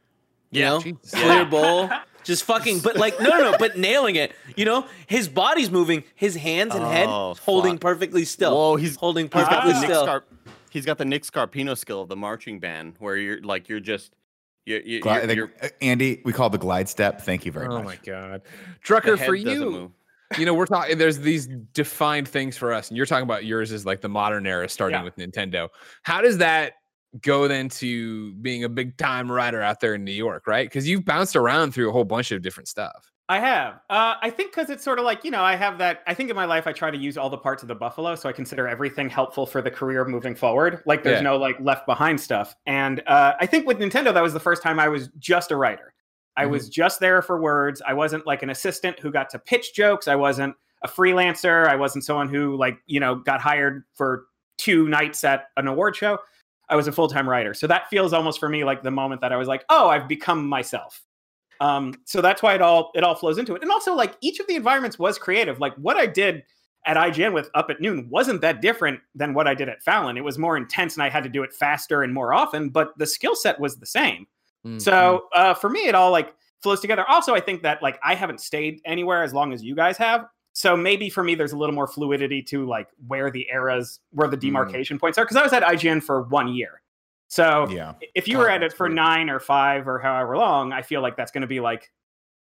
You Yeah. know? Jesus. Clear bowl. Just fucking, but like, no, no, no, but nailing it. You know, his body's moving, his hands and head Oh, holding fuck. perfectly still. Whoa, he's holding he's got perfectly the Nick still. Scar- he's got the Nick Scarpino skill of the marching band, where you're like you're just you're, you're, Gli- you're, the- you're uh, Andy, we call it the glide step. Thank you very Oh much. my god, the Drucker, head for doesn't you, move. you know, we're talking. There's these defined things for us, and you're talking about yours is like the modern era, starting Yeah. with Nintendo. How does that go then to being a big time writer out there in New York, right? Because you've bounced around through a whole bunch of different stuff. I have. Uh, I think because it's sort of like, you know, I have that. I think in my life, I try to use all the parts of the buffalo. So I consider everything helpful for the career moving forward. Like there's Yeah. no like left behind stuff. And uh, I think with Nintendo, that was the first time I was just a writer. I Mhm. was just there for words. I wasn't like an assistant who got to pitch jokes. I wasn't a freelancer. I wasn't someone who like, you know, got hired for two nights at an award show. I was a full-time writer. So that feels almost for me like the moment that I was like, oh, I've become myself. Um, so that's why it all it all flows into it. And also like each of the environments was creative. Like what I did at I G N with Up at Noon wasn't that different than what I did at Fallon. It was more intense and I had to do it faster and more often, but the skill set was the same. Mm, So uh, for me, it all like flows together. Also, I think that like I haven't stayed anywhere as long as you guys have. So maybe for me, there's a little more fluidity to like where the eras, where the demarcation points are. Because I was at I G N for one year. So Yeah. if you God, were at it that's for crazy. nine or five or however long, I feel like that's going to be like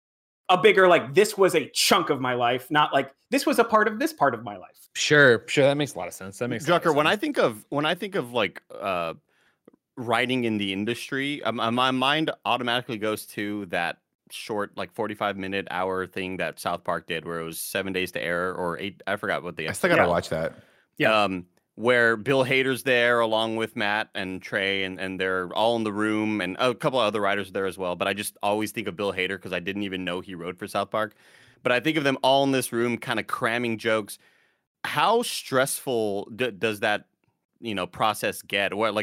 a bigger like this was a chunk of my life, not like this was a part of this part of my life. Sure, sure. That makes a lot of sense. That makes a lot of Drucker, when I sense. think of when I think of like uh, writing in the industry, um, uh, my mind automatically goes to that short, like forty-five minute hour thing that South Park did, where it was seven days to air or eight. I forgot what the I still gotta Yeah. watch that. Yeah. um, where Bill Hader's there along with Matt and Trey, and, and they're all in the room, and a couple of other writers there as well. But I just always think of Bill Hader because I didn't even know he wrote for South Park. But I think of them all in this room, kind of cramming jokes. How stressful d- does that, you know, process get? What like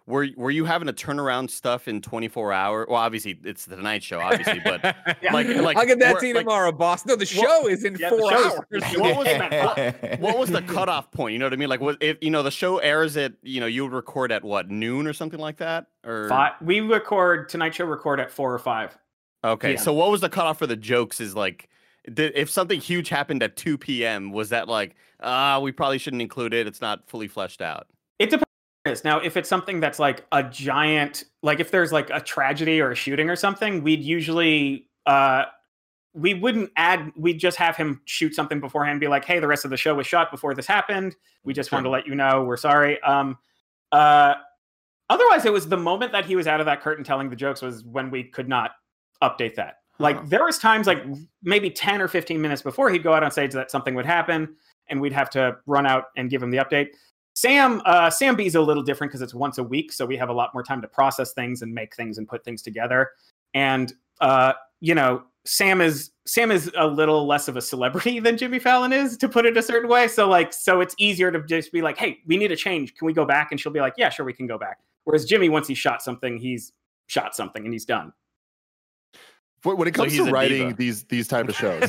were were you having to turn around stuff in twenty-four hours? Well, obviously it's the Tonight Show, obviously, but like, like I'll get that were- to you like, tomorrow, boss. No, the show What- is in yeah, the four show's- hours. what was what, what was the cutoff point? You know what I mean? Like, was if you know the show airs at you know you would record at what noon or something like that, or Five, we record Tonight Show record at four or five. okay. Yeah. So what was the cutoff for the jokes? Is like, did, if something huge happened at two p.m., was that like, ah, we probably shouldn't include it? It's not fully fleshed out. It depends. what it is. Now, if it's something that's like a giant, like if there's like a tragedy or a shooting or something, we'd usually uh we wouldn't add. We'd just have him shoot something beforehand, and be like, "Hey, the rest of the show was shot before this happened. We just wanted to let you know. We're sorry." Um, uh, otherwise, it was the moment that he was out of that curtain telling the jokes was when we could not update that. Like Huh. there was times like maybe ten or fifteen minutes before he'd go out on stage that something would happen, and we'd have to run out and give him the update. Sam, uh, Sam B's a little different because it's once a week, so we have a lot more time to process things and make things and put things together. And uh, you know, Sam is Sam is a little less of a celebrity than Jimmy Fallon is, to put it a certain way. So like, so it's easier to just be like, "Hey, we need a change. Can we go back?" And she'll be like, "Yeah, sure, we can go back." Whereas Jimmy, once he shot something, he's shot something and he's done. When when it So comes he's to a writing diva. these these type of shows,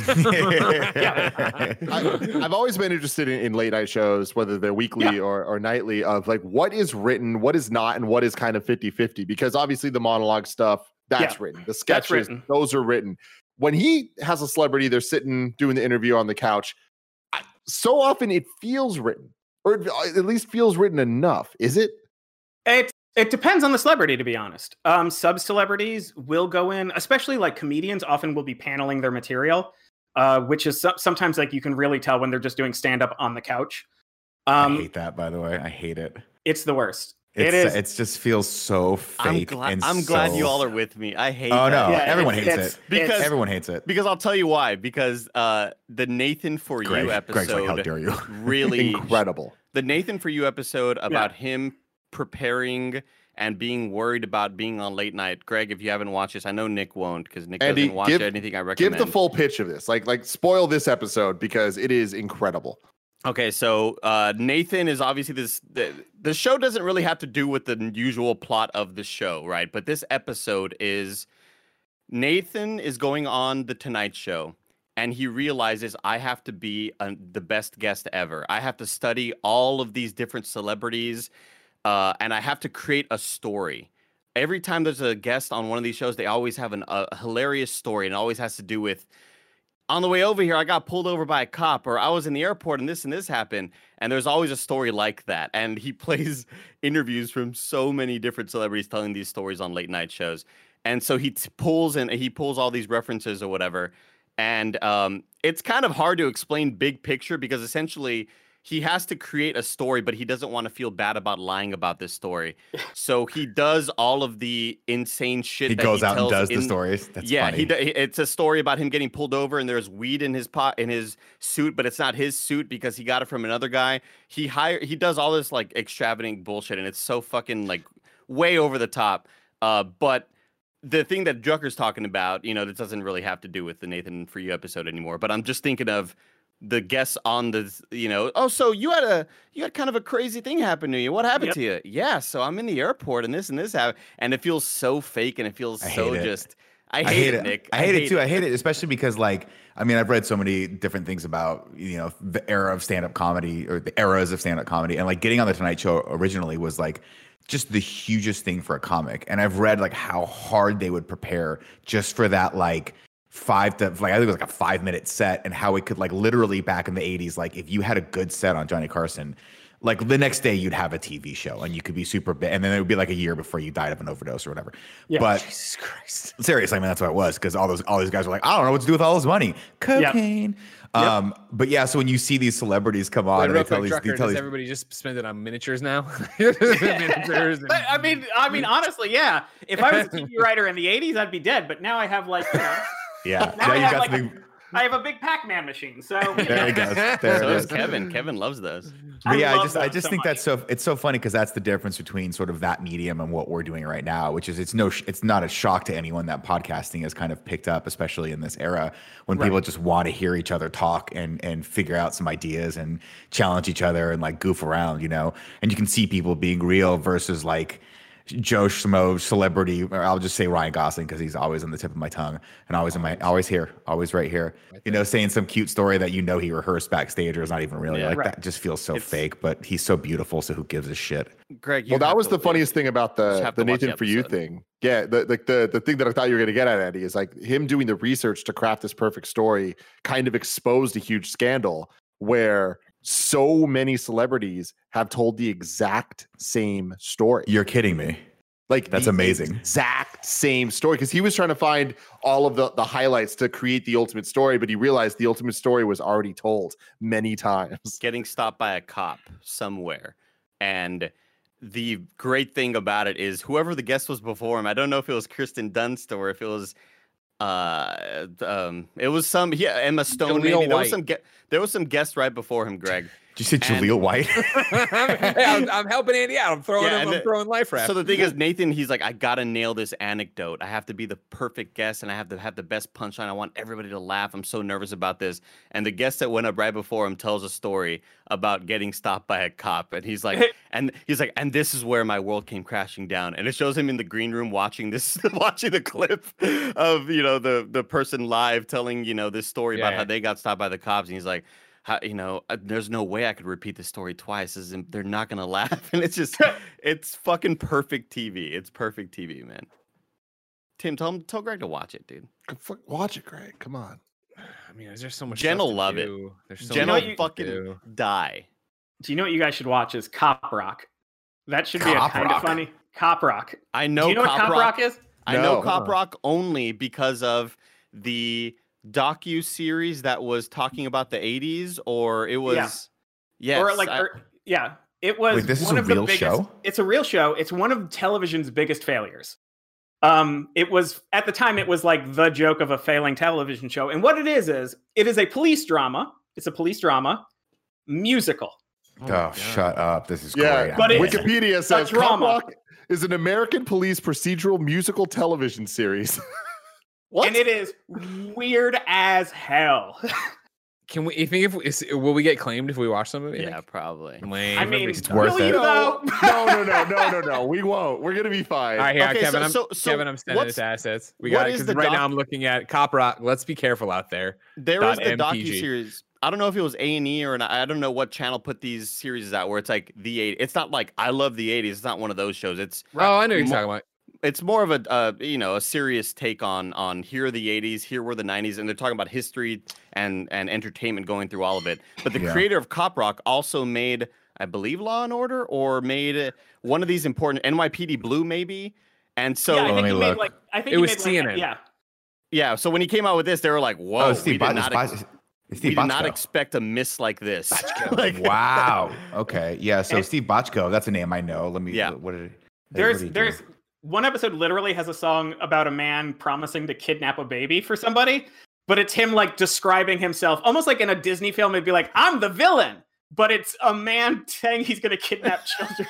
I, I've always been interested in, in late night shows, whether they're weekly Yeah. or, or nightly, of like what is written, what is not, and what is kind of fifty-fifty. Because obviously the monologue stuff, that's Yeah, written. The sketches, written. those are written. When he has a celebrity, they're sitting doing the interview on the couch. I, so often it feels written, or it at least feels written enough. Is it? It it depends on the celebrity, to be honest. Um, sub celebrities will go in, especially like comedians. Often will be paneling their material, uh, which is so- sometimes like you can really tell when they're just doing stand up on the couch. I Um, hate that, by the way. I hate it. it's the worst. It's, it is. It just feels so I'm fake. glad. and I'm glad you so- all are with me. I hate. Oh that. no, Yeah, everyone it's- hates it's- it. Because- it's- Everyone hates it. Because I'll tell you why. Because uh, the Nathan for Greg, You Greg's like, how episode dare you? really Incredible. the Nathan for You episode about him preparing and being worried about being on late night. Greg, if you haven't watched this, I know Nick won't because Nick Andy, doesn't watch give- anything I Give recommend. the full pitch of this. Like, like spoil this episode because it is incredible. Okay, so uh, Nathan is obviously this. The, the show doesn't really have to do with the usual plot of the show, right? But this episode is Nathan is going on the Tonight Show, and he realizes I have to be uh, the best guest ever. I have to study all of these different celebrities, uh, and I have to create a story. Every time there's a guest on one of these shows, they always have an, a hilarious story, and it always has to do with, on the way over here, I got pulled over by a cop, or I was in the airport and this and this happened. And there's always a story like that. And he plays interviews from so many different celebrities telling these stories on late night shows. And so he t- pulls and he pulls all these references or whatever. And um, it's kind of hard to explain big picture because essentially he has to create a story, but he doesn't want to feel bad about lying about this story. So he does all of the insane shit. He that goes he out and tells does the in- stories. That's yeah, funny. he do- it's a story about him getting pulled over and there's weed in his pot in his suit, but it's not his suit because he got it from another guy. He hire he does all this like extravagant bullshit and it's so fucking like way over the top. Uh, but the thing that Drucker's talking about, you know, that doesn't really have to do with the Nathan For You episode anymore. But I'm just thinking of the guests on the, you know, oh, so you had a, you had kind of a crazy thing happen to you. What happened Yep. to you? Yeah, so I'm in the airport and this and this happened, and it feels so fake and it feels I so hate it. just. I hate, it, Nick. I hate, it too. I hate it, especially because, like, I mean, I've read so many different things about, you know, the era of stand-up comedy or the eras of stand-up comedy, and like getting on the Tonight Show originally was like just the hugest thing for a comic. And I've read like how hard they would prepare just for that, like five to like I think it was like a five minute set, and how it could like literally back in the eighties, like if you had a good set on Johnny Carson, like the next day you'd have a T V show and you could be super big, and then it would be like a year before you died of an overdose or whatever. Yeah. But Jesus Christ. seriously, I mean that's what it was, because all those all these guys were like, I don't know what to do with all this money, cocaine. Um, but yeah, so when you see these celebrities come on Wait, and real they tell quick, these, Drucker, they tell does these everybody just spend it on miniatures now? Miniatures and- But, I mean, I mean, honestly, yeah. If I was a T V writer in the eighties, I'd be dead. But now I have like, you know, yeah, now now I you have got like something. a, I have a big Pac-Man machine. So There it goes. There So it does is. Kevin. Kevin loves those. But I yeah, I love just I that just so think much. that's so it's so funny because that's the difference between sort of that medium and what we're doing right now, which is it's no sh- it's not a shock to anyone that podcasting has kind of picked up, especially in this era when Right. people just want to hear each other talk and and figure out some ideas and challenge each other and like goof around, you know. And you can see people being real versus like Joe Schmo celebrity, or I'll just say Ryan Gosling because he's always on the tip of my tongue and always in my, always here, always right here. You know, saying some cute story that you know he rehearsed backstage or is not even really Yeah. like Right. that. Just feels so It's- fake, but he's so beautiful. So who gives a shit? Greg, you Well, that have was to the live. funniest thing about Just the have the to watch the Nathan for You episode. thing. Yeah, the, the the the thing that I thought you were going to get at, Eddie, is like him doing the research to craft this perfect story kind of exposed a huge scandal where so many celebrities have told the exact same story. You're kidding me. Like That's the amazing. exact same story, because he was trying to find all of the the highlights to create the ultimate story, but he realized the ultimate story was already told many times. Getting stopped by a cop somewhere. And the great thing about it is whoever the guest was before him, I don't know if it was Kirsten Dunst or if it was uh um it was some yeah Emma Stone Jaleel maybe there was White. some ge- there was some guest right before him, Greg. Did you say And- Jaleel White? hey, I'm, I'm helping Andy out. I'm throwing Yeah, him. and I'm the- throwing life raft. So the thing is, Nathan, he's like, I gotta nail this anecdote. I have to be the perfect guest, and I have to have the best punchline. I want everybody to laugh. I'm so nervous about this. And the guest that went up right before him tells a story about getting stopped by a cop, and he's like, and he's like, and this is where my world came crashing down. And it shows him in the green room watching this, watching the clip of you know the the person live telling you know this story about Yeah. how they got stopped by the cops, and he's like. How, you know, uh, there's no way I could repeat the story twice. As in, they're not gonna laugh, and it's just, it's fucking perfect T V. It's perfect T V, man. Tim, tell him, tell Greg to watch it, dude. Fuck, watch it, Greg. Come on. I mean, there's so much. Jen stuff will to love it. do. There's so Jen much will to fucking do. die. Do you know what you guys should watch? Is Cop Rock. That should be a Cop kind Rock? of funny Cop Rock. I know. Do you know Cop what Cop Rock, Rock is? I know No. Cop Uh-uh. Rock only because of the docu series that was talking about the eighties, or it was, Yeah. yes, or like, I- or, yeah, it was. Wait, this is one a of the real biggest, show? It's a real show. It's one of television's biggest failures. Um, it was at the time. It was like the joke of a failing television show. And what it is is it is a police drama. It's a police drama musical. Oh, Oh, my God. shut up. This is Yeah, great. but I'm it's- in. Wikipedia says Cop drama. Rock is an American police procedural musical television series. What? And it is weird as hell. Can we? You think if we, is, will we get claimed if we watch some of it? you yeah, think? probably. Lame. I mean, It's worth will it. you though? no, no, no, no, no, no. We won't. We're gonna be fine. All right, here, Okay, Kevin. so- I'm, so- so Kevin, I'm sending what's- it to assets. We what got it is because the right doc- now I'm looking at Cop Rock. Let's be careful out there. There Dot is the docu M P G. series. I don't know if it was A and E or not. I don't know what channel put these series out where it's like the eighties. It's not like I love the eighties. It's not one of those shows. It's Oh, I know what you're Mo- talking about. it's more of a uh, you know a serious take on on here are the eighties, here were the nineties, and they're talking about history and and entertainment going through all of it. But the Yeah. creator of Cop Rock also made, I believe, Law and Order, or made uh, one of these important N Y P D Blue maybe. And so yeah, I Let think me he made look. like I think It he was made, C N N. Like, yeah, yeah, so when he came out with this, they were like, "Whoa, Oh, we Steve did Bot- not Bot- ex- Steve we did not Bochco. expect a miss like this." Like- Wow. Okay. Yeah. So And- Steve Bochco, that's a name I know. Let me. Yeah. What did it? there's what did he do? there's one episode literally has a song about a man promising to kidnap a baby for somebody, but it's him like describing himself almost like in a Disney film. It'd be like, I'm the villain, but it's a man saying he's going to kidnap children.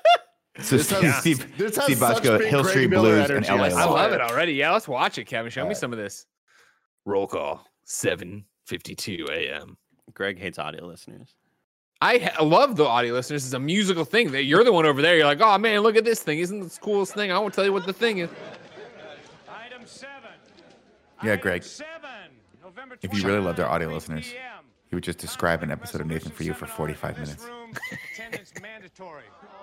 So This Steve, has- Steve, this has Steve such Bochco, big Hill Greg Street Miller Blues, and energy. L A I I saw love Law. it already. Yeah, let's watch it, Kevin. Show me Alright. some of this. Roll call. seven fifty-two a.m. Greg hates audio listeners. I ha- love the audio listeners. It's a musical thing. That you're the one over there. You're like, oh man, look at this thing. Isn't this the coolest thing? I won't tell you what the thing is. Item seven. Yeah, Item Greg. seven, November If you really loved our audio twenty-ninth, listeners, three p m you would just describe an episode of Nathan for You for Seminar forty-five in this minutes. room. Attendance mandatory.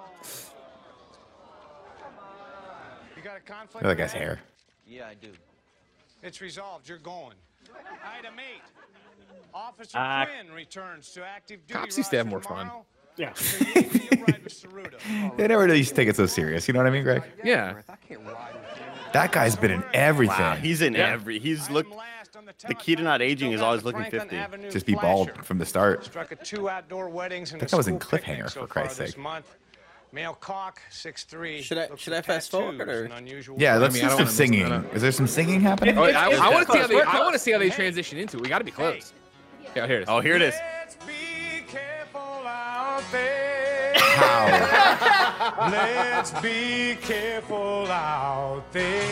You got a conflict? Look at that guy's with hair. Yeah, I do. It's resolved. You're going. Item eight. Officer Uh, Quinn returns to active duty. Cops used to have roster more fun. tomorrow. Yeah. So you will be a ride with Cerruto. They never really used to take it so serious. You know what I mean, Greg? Yeah. That guy's been in everything. Wow, he's in Yeah. every. He's I'm look. last on The key to not aging is Still got always the looking Franklin fifty. Avenue Just be bald flasher. from the start. Struck at two outdoor weddings and That a guy was in school picnic Cliffhanger, so for far Christ's this sake. month. Male cock, six three. Should I- should I fast forward, or- Yeah, let's mean, I do don't some wanna miss singing. that up. Is there some singing happening? Oh, I, It's- I it's want to see how close. they. We're I want to close. see how they transition into it. We got to be close. Yeah, here it is. Oh, here it is. Let's be careful out there. How? Let's be careful out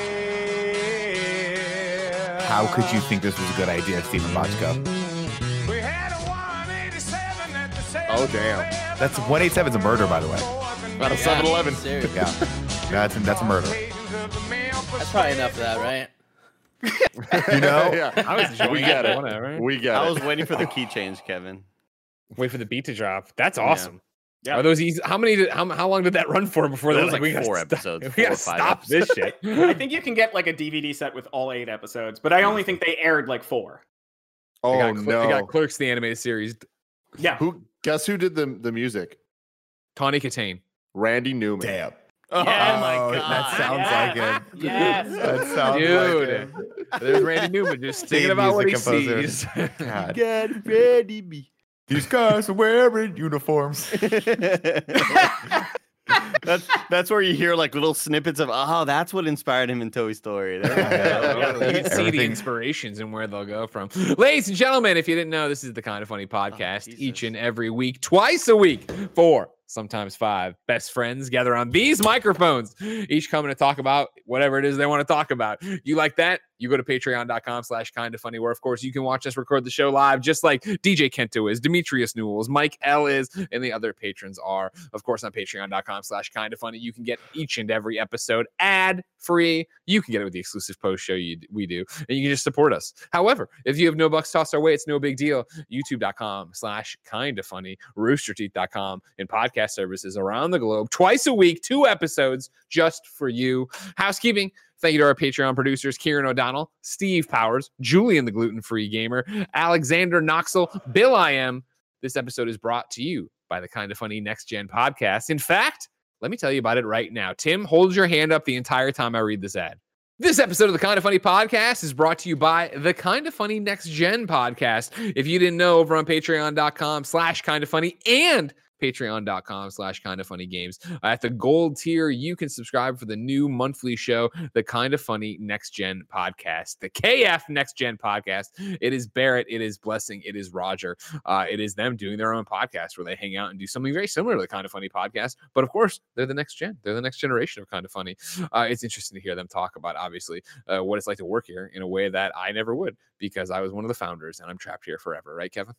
there. How could you think this was a good idea, Stephen Bochco? We had a one eighty-seven at the Oh, damn. That's one eighty-seven is a murder, by the way. Out of seven eleven. Serious. Yeah. That's that's a murder. That's probably enough of that, right? You know? yeah. I was enjoying We get it. Whatever. We get I it. was waiting for the key change, Kevin. Wait for the beat to drop. That's awesome. Yeah. Are those easy? How many? Did, how how long did that run for before It that? was like we gotta four stop- episodes, We four gotta or five stop this shit. I think you can get like a D V D set with all eight episodes, but I only think they aired like four. Oh They got, Cl- no! they got Clerks, the animated series. Yeah. Who? Guess who did the the music? Tawny Katane. Randy Newman. Damn. Oh Yes. my Oh, god. that sounds Yeah. like it. Yes. That sounds Dude, like it. there's Randy Newman just thinking Theme about what he music composer. sees. God. Get ready, me. These guys are wearing uniforms. that's that's where you hear like little snippets of oh, that's what inspired him in Toy Story. There we Yeah, go. you can see the Everything- inspirations and where they'll go from. Ladies and gentlemen, if you didn't know, this is the Kind of Funny podcast Jesus. each and every week, twice a week, four, sometimes five best friends gather on these microphones, each coming to talk about whatever it is they want to talk about. You like that? You go to patreon.com slash kind of funny, where of course you can watch us record the show live, just like D J Kento is, Demetrius Newell is, Mike L is, and the other patrons are. Of course, on patreon.com slash kind of funny, you can get each and every episode ad free. You can get it with the exclusive post show you, we do, and you can just support us. However, if you have no bucks tossed our way, it's no big deal. YouTube.com slash kind of funny, rooster teeth dot com, and podcast services around the globe, twice a week, two episodes just for you. Housekeeping. Thank you to our Patreon producers, Kieran O'Donnell, Steve Powers, Julian the Gluten-Free Gamer, Alexander Knoxel, Bill I Am. This episode is brought to you by the Kind of Funny Next Gen podcast. In fact, let me tell you about it right now. Tim, hold your hand up the entire time I read this ad. This episode of the Kind of Funny podcast is brought to you by the Kind of Funny Next Gen podcast. If you didn't know, over on patreon.com slash kind of funny and patreon.com slash kind of funny games. At the gold tier, you can subscribe for the new monthly show, the Kind of Funny Next Gen podcast, the K F Next Gen podcast. It is Barrett, it is Blessing, it is Roger. Uh, it is them doing their own podcast where they hang out and do something very similar to the Kind of Funny podcast. But of course, they're the next gen. They're the next generation of Kind of Funny. Uh, it's interesting to hear them talk about, obviously, uh, what it's like to work here in a way that I never would, because I was one of the founders and I'm trapped here forever. Right, Kevin?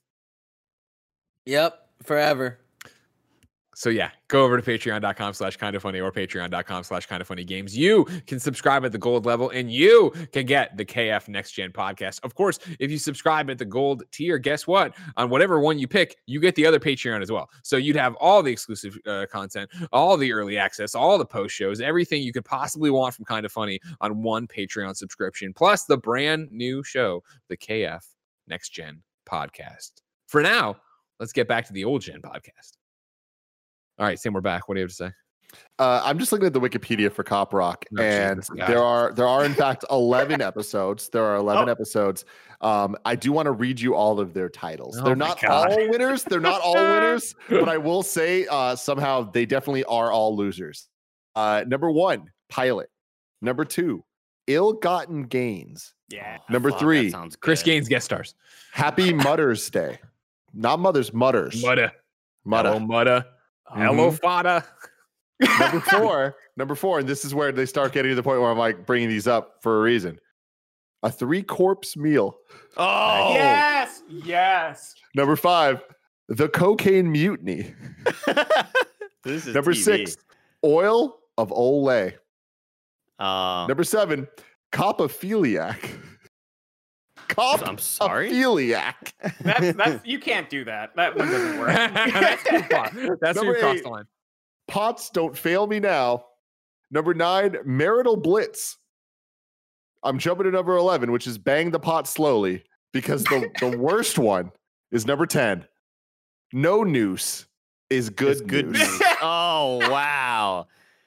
Yep, forever. So yeah, go over to patreon.com slash kind of funny or patreon.com slash kind of funny games. You can subscribe at the gold level and you can get the K F Next Gen podcast. Of course, if you subscribe at the gold tier, guess what? On whatever one you pick, you get the other Patreon as well. So you'd have all the exclusive uh, content, all the early access, all the post shows, everything you could possibly want from Kind of Funny on one Patreon subscription, plus the brand new show, the K F Next Gen podcast. For now, let's get back to the old gen podcast. All right, Sam, we're back. What do you have to say? Uh, I'm just looking at the Wikipedia for Cop Rock, Oh, and Jesus, God. there are there are in fact eleven episodes. There are eleven Oh. episodes. Um, I do want to read you all of their titles. Oh They're my not God. all winners. They're not all winners, but I will say uh, somehow they definitely are all losers. Uh, number one, Pilot. Number two, Ill-Gotten Gains. Yeah. Number Fuck, three, that sounds Chris good. Gaines guest stars. Happy Mother's Day. Not mothers, mutters. Mutta. Mudda. Hello, Mutta. Hello, Mhm. Fada. Number four, number four, and this is where they start getting to the point where I'm like bringing these up for a reason. A three corpse meal. Oh, Yes. Yes. Number five, the cocaine mutiny. this is Number T V. six, oil of Olay. Uh, Number seven, copophiliac. I'm sorry. Copophiliac. That's that's you can't do that. That one doesn't work. That's too far. That's where Number you crossed eight. the line. Pots don't fail me now. Number nine, marital blitz. I'm jumping to number eleven, which is bang the pot slowly, because the, the worst one is number ten. No noose is good. It's good news. news. Oh wow.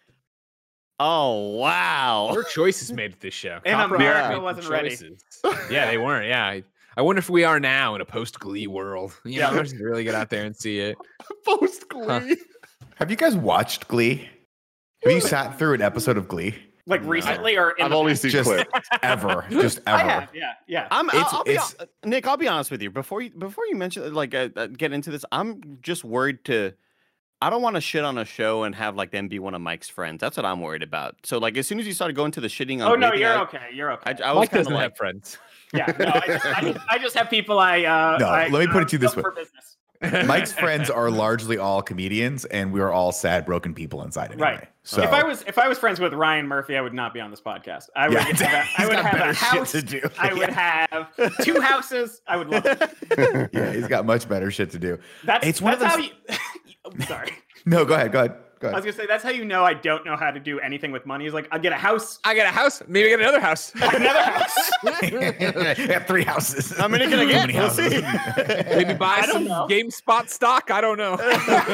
Oh wow. There were choices made at this show. And Cop Rock America made wasn't ready. choices. Yeah, they weren't. Yeah. I, I wonder if we are now in a post Glee world. You know, Yeah. just really get out there and see it. Post Glee. Huh. Have you guys watched Glee? Have you sat through an episode of Glee? Like No. recently or in I've the only past? seen Just clips. ever. Just I ever. have, yeah, yeah. I'm. I'll, It's- I'll be, it's- hon- Nick. I'll be honest with you. Before you before you mention like uh, uh, get into this, I'm just worried to. I don't want to shit on a show and have like them be one of Mike's friends. That's what I'm worried about. So like as soon as you started going to the shitting on. Oh no, Glee, you're I, okay. You're okay. I, I was Mike kind doesn't of like. have friends. yeah, no, I just, I, just, I just have people I. Uh, No, I, let me put it to you this built way. for business. Mike's friends are largely all comedians, and we are all sad, broken people inside anyway. Right. So if I was if I was friends with Ryan Murphy, I would not be on this podcast. I would Yeah, have a, I he's would got have better a shit house. to do. I would have two houses. I would love it. yeah, he's got much better shit to do. That's It's one that's of those- how you. I'm sorry. No, go ahead. Go ahead. Go I was ahead. gonna say that's how you know I don't know how to do anything with money. Is like I'll get a house, I got a house. Maybe I get another house. another house. I got three houses. How many can I How get? many We'll houses? see. Maybe buy I don't some know. GameSpot stock. I don't know.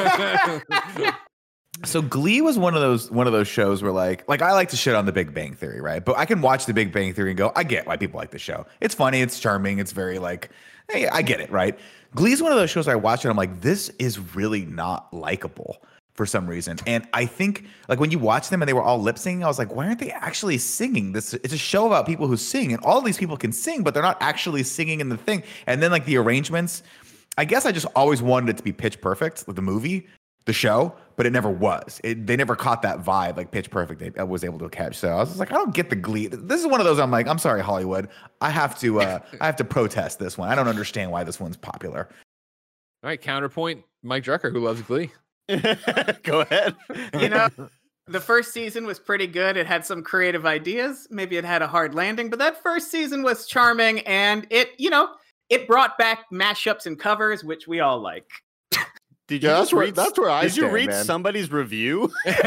So Glee was one of those one of those shows where like like I like to shit on The Big Bang Theory, right? But I can watch The Big Bang Theory and go, I get why people like the show. It's funny, it's charming, it's very like, hey, I get it, right? Glee's one of those shows I watch and I'm like, this is really not likable for some reason. And I think like when you watch them and they were all lip singing, I was like, why aren't they actually singing? This it's a show about people who sing, and all these people can sing, but they're not actually singing in the thing. And then like the arrangements, I guess I just always wanted it to be Pitch Perfect, like the movie, the show, but it never was. It, they never caught that vibe like Pitch Perfect they, I was able to catch. So I was just like, I don't get the Glee. This is one of those I'm like, I'm sorry, Hollywood. I have to uh, I have to protest this one. I don't understand why this one's popular. All right, counterpoint. Mike Drucker, who loves Glee. Go ahead. You know, the first season was pretty good. It had some creative ideas. Maybe it had a hard landing, but that first season was charming, and it, you know, it brought back mashups and covers, which we all like. Did you Yeah, just that's where read, that's where I Did you stand, read man. somebody's review?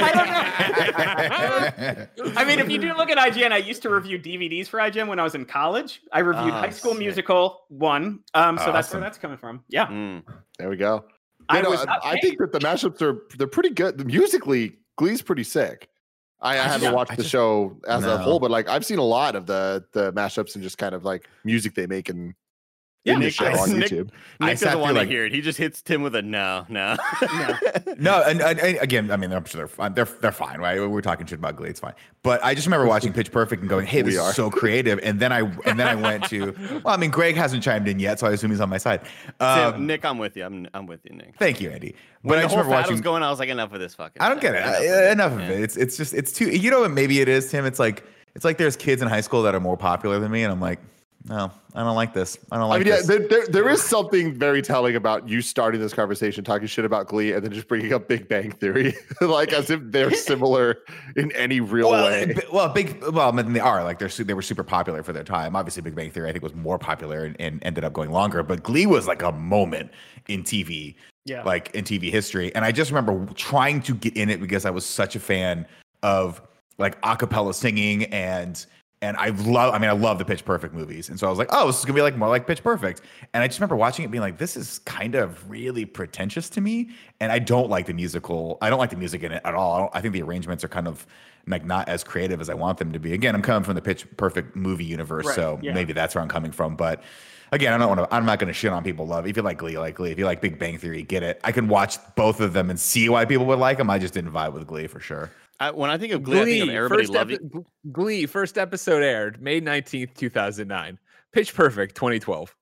I don't know. I mean, if you do look at I G N, I used to review D V Ds for I G N when I was in college. I reviewed Oh, High School sick. Musical one, um, so that's Awesome. where that's coming from. Yeah, Mm. There we go. I You know, was. I, I think that the mashups are they're pretty good. Musically, Glee's pretty sick. I, I haven't just- watched I the just- show as No. a whole, but like I've seen a lot of the the mashups and just kind of like music they make in, Yeah, in the Nick- show I- on Nick- YouTube. I Nick sat doesn't through, want to like- hear it. He just hits Tim with a no, no. No, and, and, and again, I mean, I'm sure they're fine. They're they're fine, right? We're talking shit about Glee, it's fine. But I just remember watching Pitch Perfect and going, "Hey, this We are. is so creative." And then I and then I went to, well, I mean, Greg hasn't chimed in yet, so I assume he's on my side. Tim, Um, Nick, I'm with you. I'm I'm with you, Nick. thank you, Andy. But When I the just whole remember fad was watching. going, I was like, enough of this fucking. I don't get shit. it. Enough I- of Enough of Yeah. it. It's it's just it's too. You know what? Maybe it is, Tim. It's like it's like there's kids in high school that are more popular than me, and I'm like, no, I don't like this. I don't I like mean, yeah, this. there, there, there is something very telling about you starting this conversation, talking shit about Glee, and then just bringing up Big Bang Theory, like as if they're similar in any real well, way. b- well, big. Well, I mean, they are like they're su- they were super popular for their time. Obviously, Big Bang Theory I think was more popular and, and ended up going longer. But Glee was like a moment in T V, Yeah. like in T V history. And I just remember trying to get in it because I was such a fan of like a cappella singing and. And I love, I mean, I love the Pitch Perfect movies. And so I was like, oh, this is going to be like more like Pitch Perfect. And I just remember watching it being like, this is kind of really pretentious to me. And I don't like the musical. I don't like the music in it at all. I, don't, I think the arrangements are kind of like not as creative as I want them to be. Again, I'm coming from the Pitch Perfect movie universe. Right, So yeah. maybe that's where I'm coming from. But again, I don't want to, I'm not going to shit on people love. If you like Glee, you like Glee. If you like Big Bang Theory, get it. I can watch both of them and see why people would like them. I just didn't vibe with Glee for sure. I, when I think of Glee, I think of everybody first loving. epi- Glee, first episode aired May nineteenth, two thousand nine. Pitch Perfect, twenty twelve.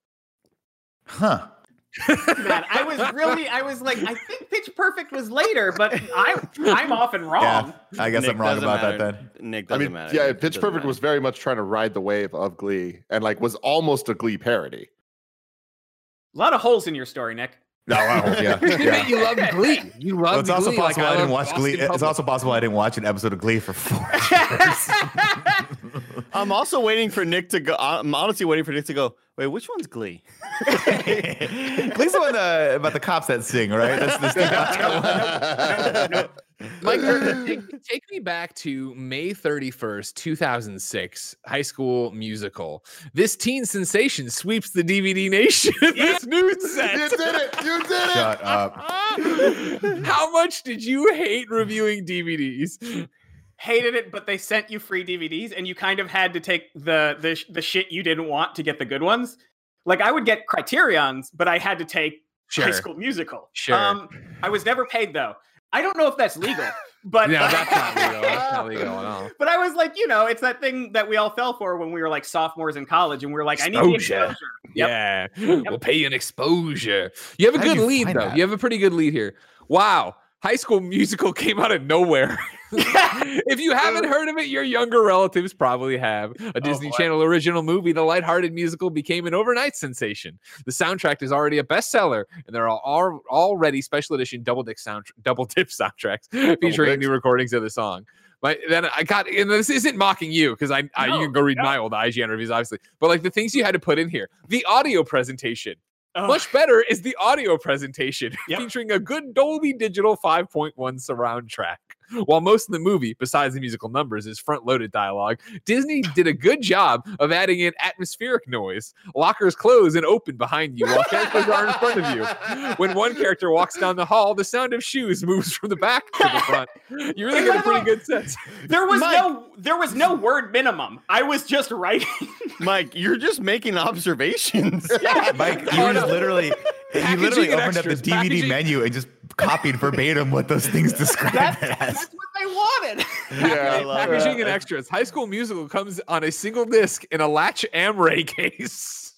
Huh. Man, I was really, I was like, I think Pitch Perfect was later, but I, I'm often wrong. Yeah. I guess Nick I'm wrong doesn't about that matter. then. Nick I doesn't mean, matter. yeah, It Pitch doesn't Perfect matter. was very much trying to ride the wave of Glee, and like was almost a Glee parody. A lot of holes in your story, Nick. No, I yeah. You yeah. bet you love Glee. You love Well, it's also Glee like possible I, I didn't love watch Glee. Boston It's Public. also possible I didn't watch an episode of Glee for four years. I'm also waiting for Nick to go. I'm honestly waiting for Nick to go. Wait, which one's Glee? Glee's the one uh, about the cops that sing, right? That's the Steve Oscar one. Mike, take, take me back to May thirty-first, two thousand six, High School Musical. This teen sensation sweeps the D V D nation in this news set. You did it! You did it! Shut up. How much did you hate reviewing D V Ds? Hated it, but they sent you free D V Ds, and you kind of had to take the the sh- the shit you didn't want to get the good ones. Like I would get Criterions, but I had to take Sure. High School Musical. Sure. Um, I was never paid though. I don't know if that's legal, but No, that's not legal. That's not legal at all. But I was like, you know, it's that thing that we all fell for when we were like sophomores in college, and we were like, I need the Exposure. exposure. Yep. Yeah, we'll pay you an exposure. You have a How did good you lead find though. that? You have a pretty good lead here. Wow, High School Musical came out of nowhere. If you haven't heard of it, your younger relatives probably have. A Disney boy. Channel original movie, the lighthearted musical became an overnight sensation. The soundtrack is already a bestseller, and there are all, already special edition double dip sound double dip soundtracks featuring new recordings of the song. But then I got, and this isn't mocking you because I, I No, you can go read no. my old I G N reviews, obviously. But like the things you had to put in here, the audio presentation. Ugh. Much better is the audio presentation Yep. featuring a good Dolby Digital five point one surround track. While most of the movie, besides the musical numbers, is front-loaded dialogue, Disney did a good job of adding in atmospheric noise. Lockers close and open behind you while characters are in front of you. When one character walks down the hall, the sound of shoes moves from the back to the front. You really get a pretty good sense. There was Mike. no there was no word minimum. I was just writing. Mike, you're just making observations. Mike, you were just literally, you Packaging literally and opened up the extras, D V D packaging- menu and just copied verbatim what those things describe That's, it as. that's what they wanted. Yeah, I love Packaging it. and extras. High School Musical comes on a single disc in a Latch Amray case.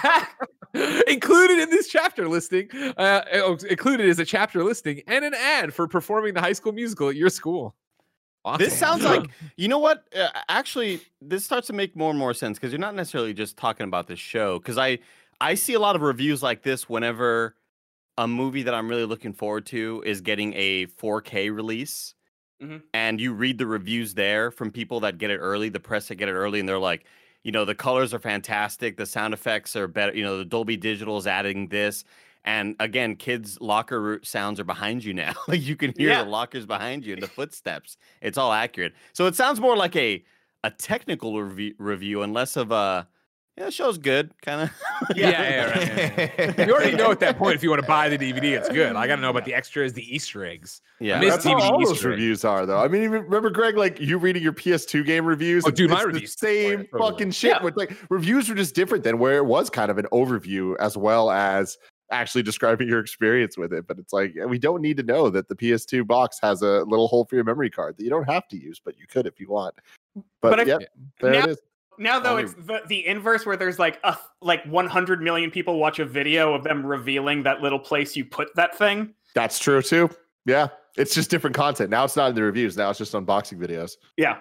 Included in this chapter listing, uh, oh, included is a chapter listing and an ad for performing the High School Musical at your school. Awesome. This sounds like, you know what? Uh, actually, this starts to make more and more sense because you're not necessarily just talking about this show. Because I, I see a lot of reviews like this whenever a movie that I'm really looking forward to is getting a four K release. Mhm. And you read the reviews there from people that get it early, the press that get it early, and they're like, you know, the colors are fantastic, the sound effects are better, you know, the Dolby Digital is adding this. And again, kids' locker room sounds are behind you now. Like you can hear Yeah. the lockers behind you and the footsteps. It's all accurate. So it sounds more like a a technical review, review and less of a yeah, the show's good kind of. Yeah, yeah, right, yeah, yeah. You already know at that point if you want to buy the D V D, it's good. I got to know about the extras, the Easter eggs. Yeah. I miss That's D V how D all those Easter eggs. reviews are, though. I mean, even remember, Greg, like you reading your P S two game reviews. Oh, dude, my it's the reviews. same Oh, yeah, fucking shit. Yeah. With like reviews were just different than where it was kind of an overview as well as actually describing your experience with it. But it's like we don't need to know that the P S two box has a little hole for your memory card that you don't have to use, but you could if you want. But, But I- yep, there now- it is. Now though, Only- it's the, the inverse where there's like a like one hundred million people watch a video of them revealing that little place you put that thing. That's true too. Yeah, it's just different content. Now it's not in the reviews. Now it's just unboxing videos. Yeah.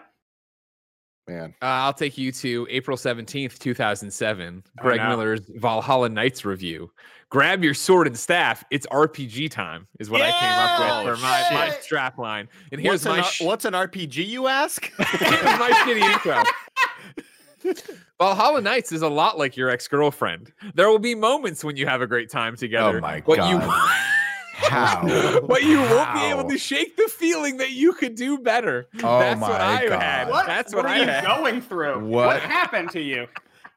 Man, Uh, I'll take you to April seventeenth, two thousand seven. Oh, Greg no. Miller's Valhalla Knights review. Grab your sword and staff. It's R P G time, is what I came up Yeah! with for my, my Shit. strap line. And here's What's an, my, R- sh- what's an R P G, you ask? here's my shitty intro. Valhalla Knights is a lot like your ex-girlfriend. There will be moments when you have a great time together. Oh my but God. you How? but you won't be able How? to shake the feeling that you could do better. Oh That's what my I God. had. What, That's what what are I you had. going through? What? happened to you?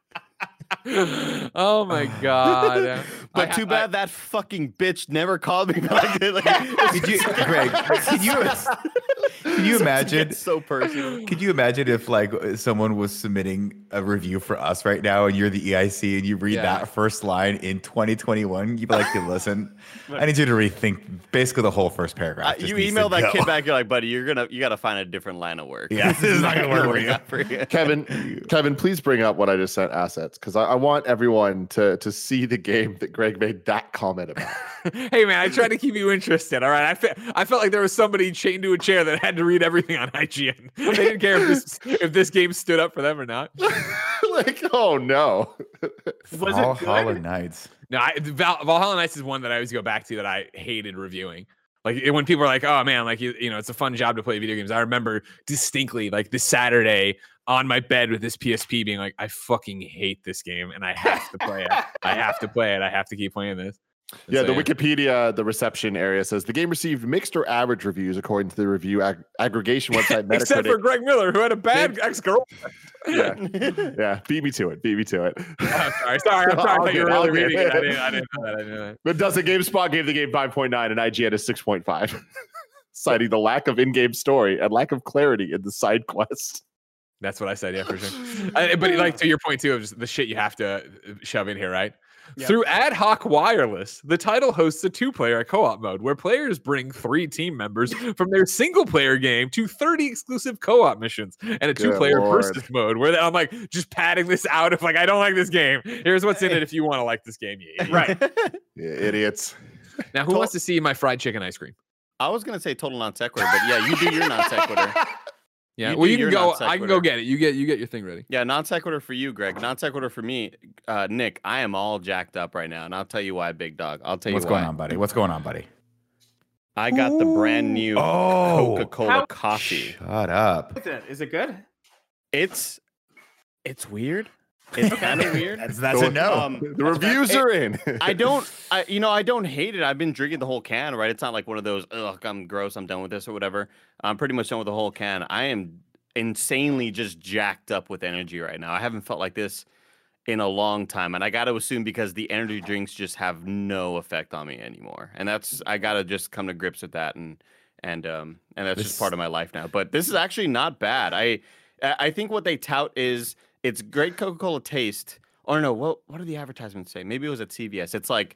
Oh my god! But I- too I- bad that fucking bitch never called me back. Like, Could you, Greg? Could you? Can you imagine? It's so personal. Could you imagine if like someone was submitting a review for us right now, and you're the E I C, and you read Yeah. that first line in twenty twenty-one? You'd be like, "Hey, listen, I need you to rethink basically the whole first paragraph." Uh, just you needs to email that go." kid back. You're like, buddy, you're gonna you gotta find a different line of work. Yeah, this is not gonna work for you. out for you. Kevin, Kevin, please bring up what I just sent assets because I, I want everyone to to see the game that Greg made that comment about. Hey man, I tried to keep you interested. All right, I, fe- I felt like there was somebody chained to a chair that had to read everything on I G N. They didn't care if this if this game stood up for them or not. Like, oh no. Was All it Hollow good? Knights. No, I, Val- Valhalla Knights is one that I always go back to that I hated reviewing. Like it- when people are like, "Oh man, like you, you know, it's a fun job to play video games." I remember distinctly, like this Saturday on my bed with this P S P, being like, "I fucking hate this game, and I have to play it. I have to play it. I have to keep playing this." And Yeah, so, the Wikipedia, the reception area says the game received mixed or average reviews according to the review ag- aggregation website Metacritic. Except for Greg Miller, who had a bad ex-girlfriend. yeah, yeah, beat me to it. Beat me to it. Oh, sorry, sorry. I'm sorry. I All thought you were good, all really good. reading it. I didn't, I didn't know that. I didn't know that. But does the GameSpot gave the game five point nine and I G N a six point five, citing the lack of in-game story and lack of clarity in the side quest. That's what I said. Yeah, for sure. I, but like to your point too, of just the shit you have to shove in here, right? Yeah. Through Ad Hoc Wireless, the title hosts a two-player co-op mode where players bring three team members from their single-player game to thirty exclusive co-op missions and a Good two-player Lord. versus mode where I'm like just padding this out of like I don't like this game. Here's what's in it if you want to like this game. You idiot. Right. Yeah, idiots. Now, who wants to see my fried chicken ice cream? I was gonna say total non sequitur, but yeah, you do your non sequitur. Yeah. You well, do you can your go. non I can go get it. You get you get your thing ready. Yeah, non sequitur for you, Greg. Non sequitur for me, uh, Nick. I am all jacked up right now, and I'll tell you why, big dog. I'll tell What's you why. going on, buddy? What's going on, buddy? I got the brand new Oh. Coca-Cola How- coffee. Shut up. Is it, is it good? It's it's weird. It's kind of weird. That's, that's a no. Um, The reviews are in. I don't, I you know, I don't hate it. I've been drinking the whole can, right? It's not like one of those, ugh, I'm gross, I'm done with this or whatever. I'm pretty much done with the whole can. I am insanely just jacked up with energy right now. I haven't felt like this in a long time, and I got to assume because the energy drinks just have no effect on me anymore, and that's I got to just come to grips with that, and and um and that's This- just part of my life now. But this is actually not bad. I I think what they tout is it's great Coca-Cola taste. Or no, what what do the advertisements say? Maybe it was at C V S. It's like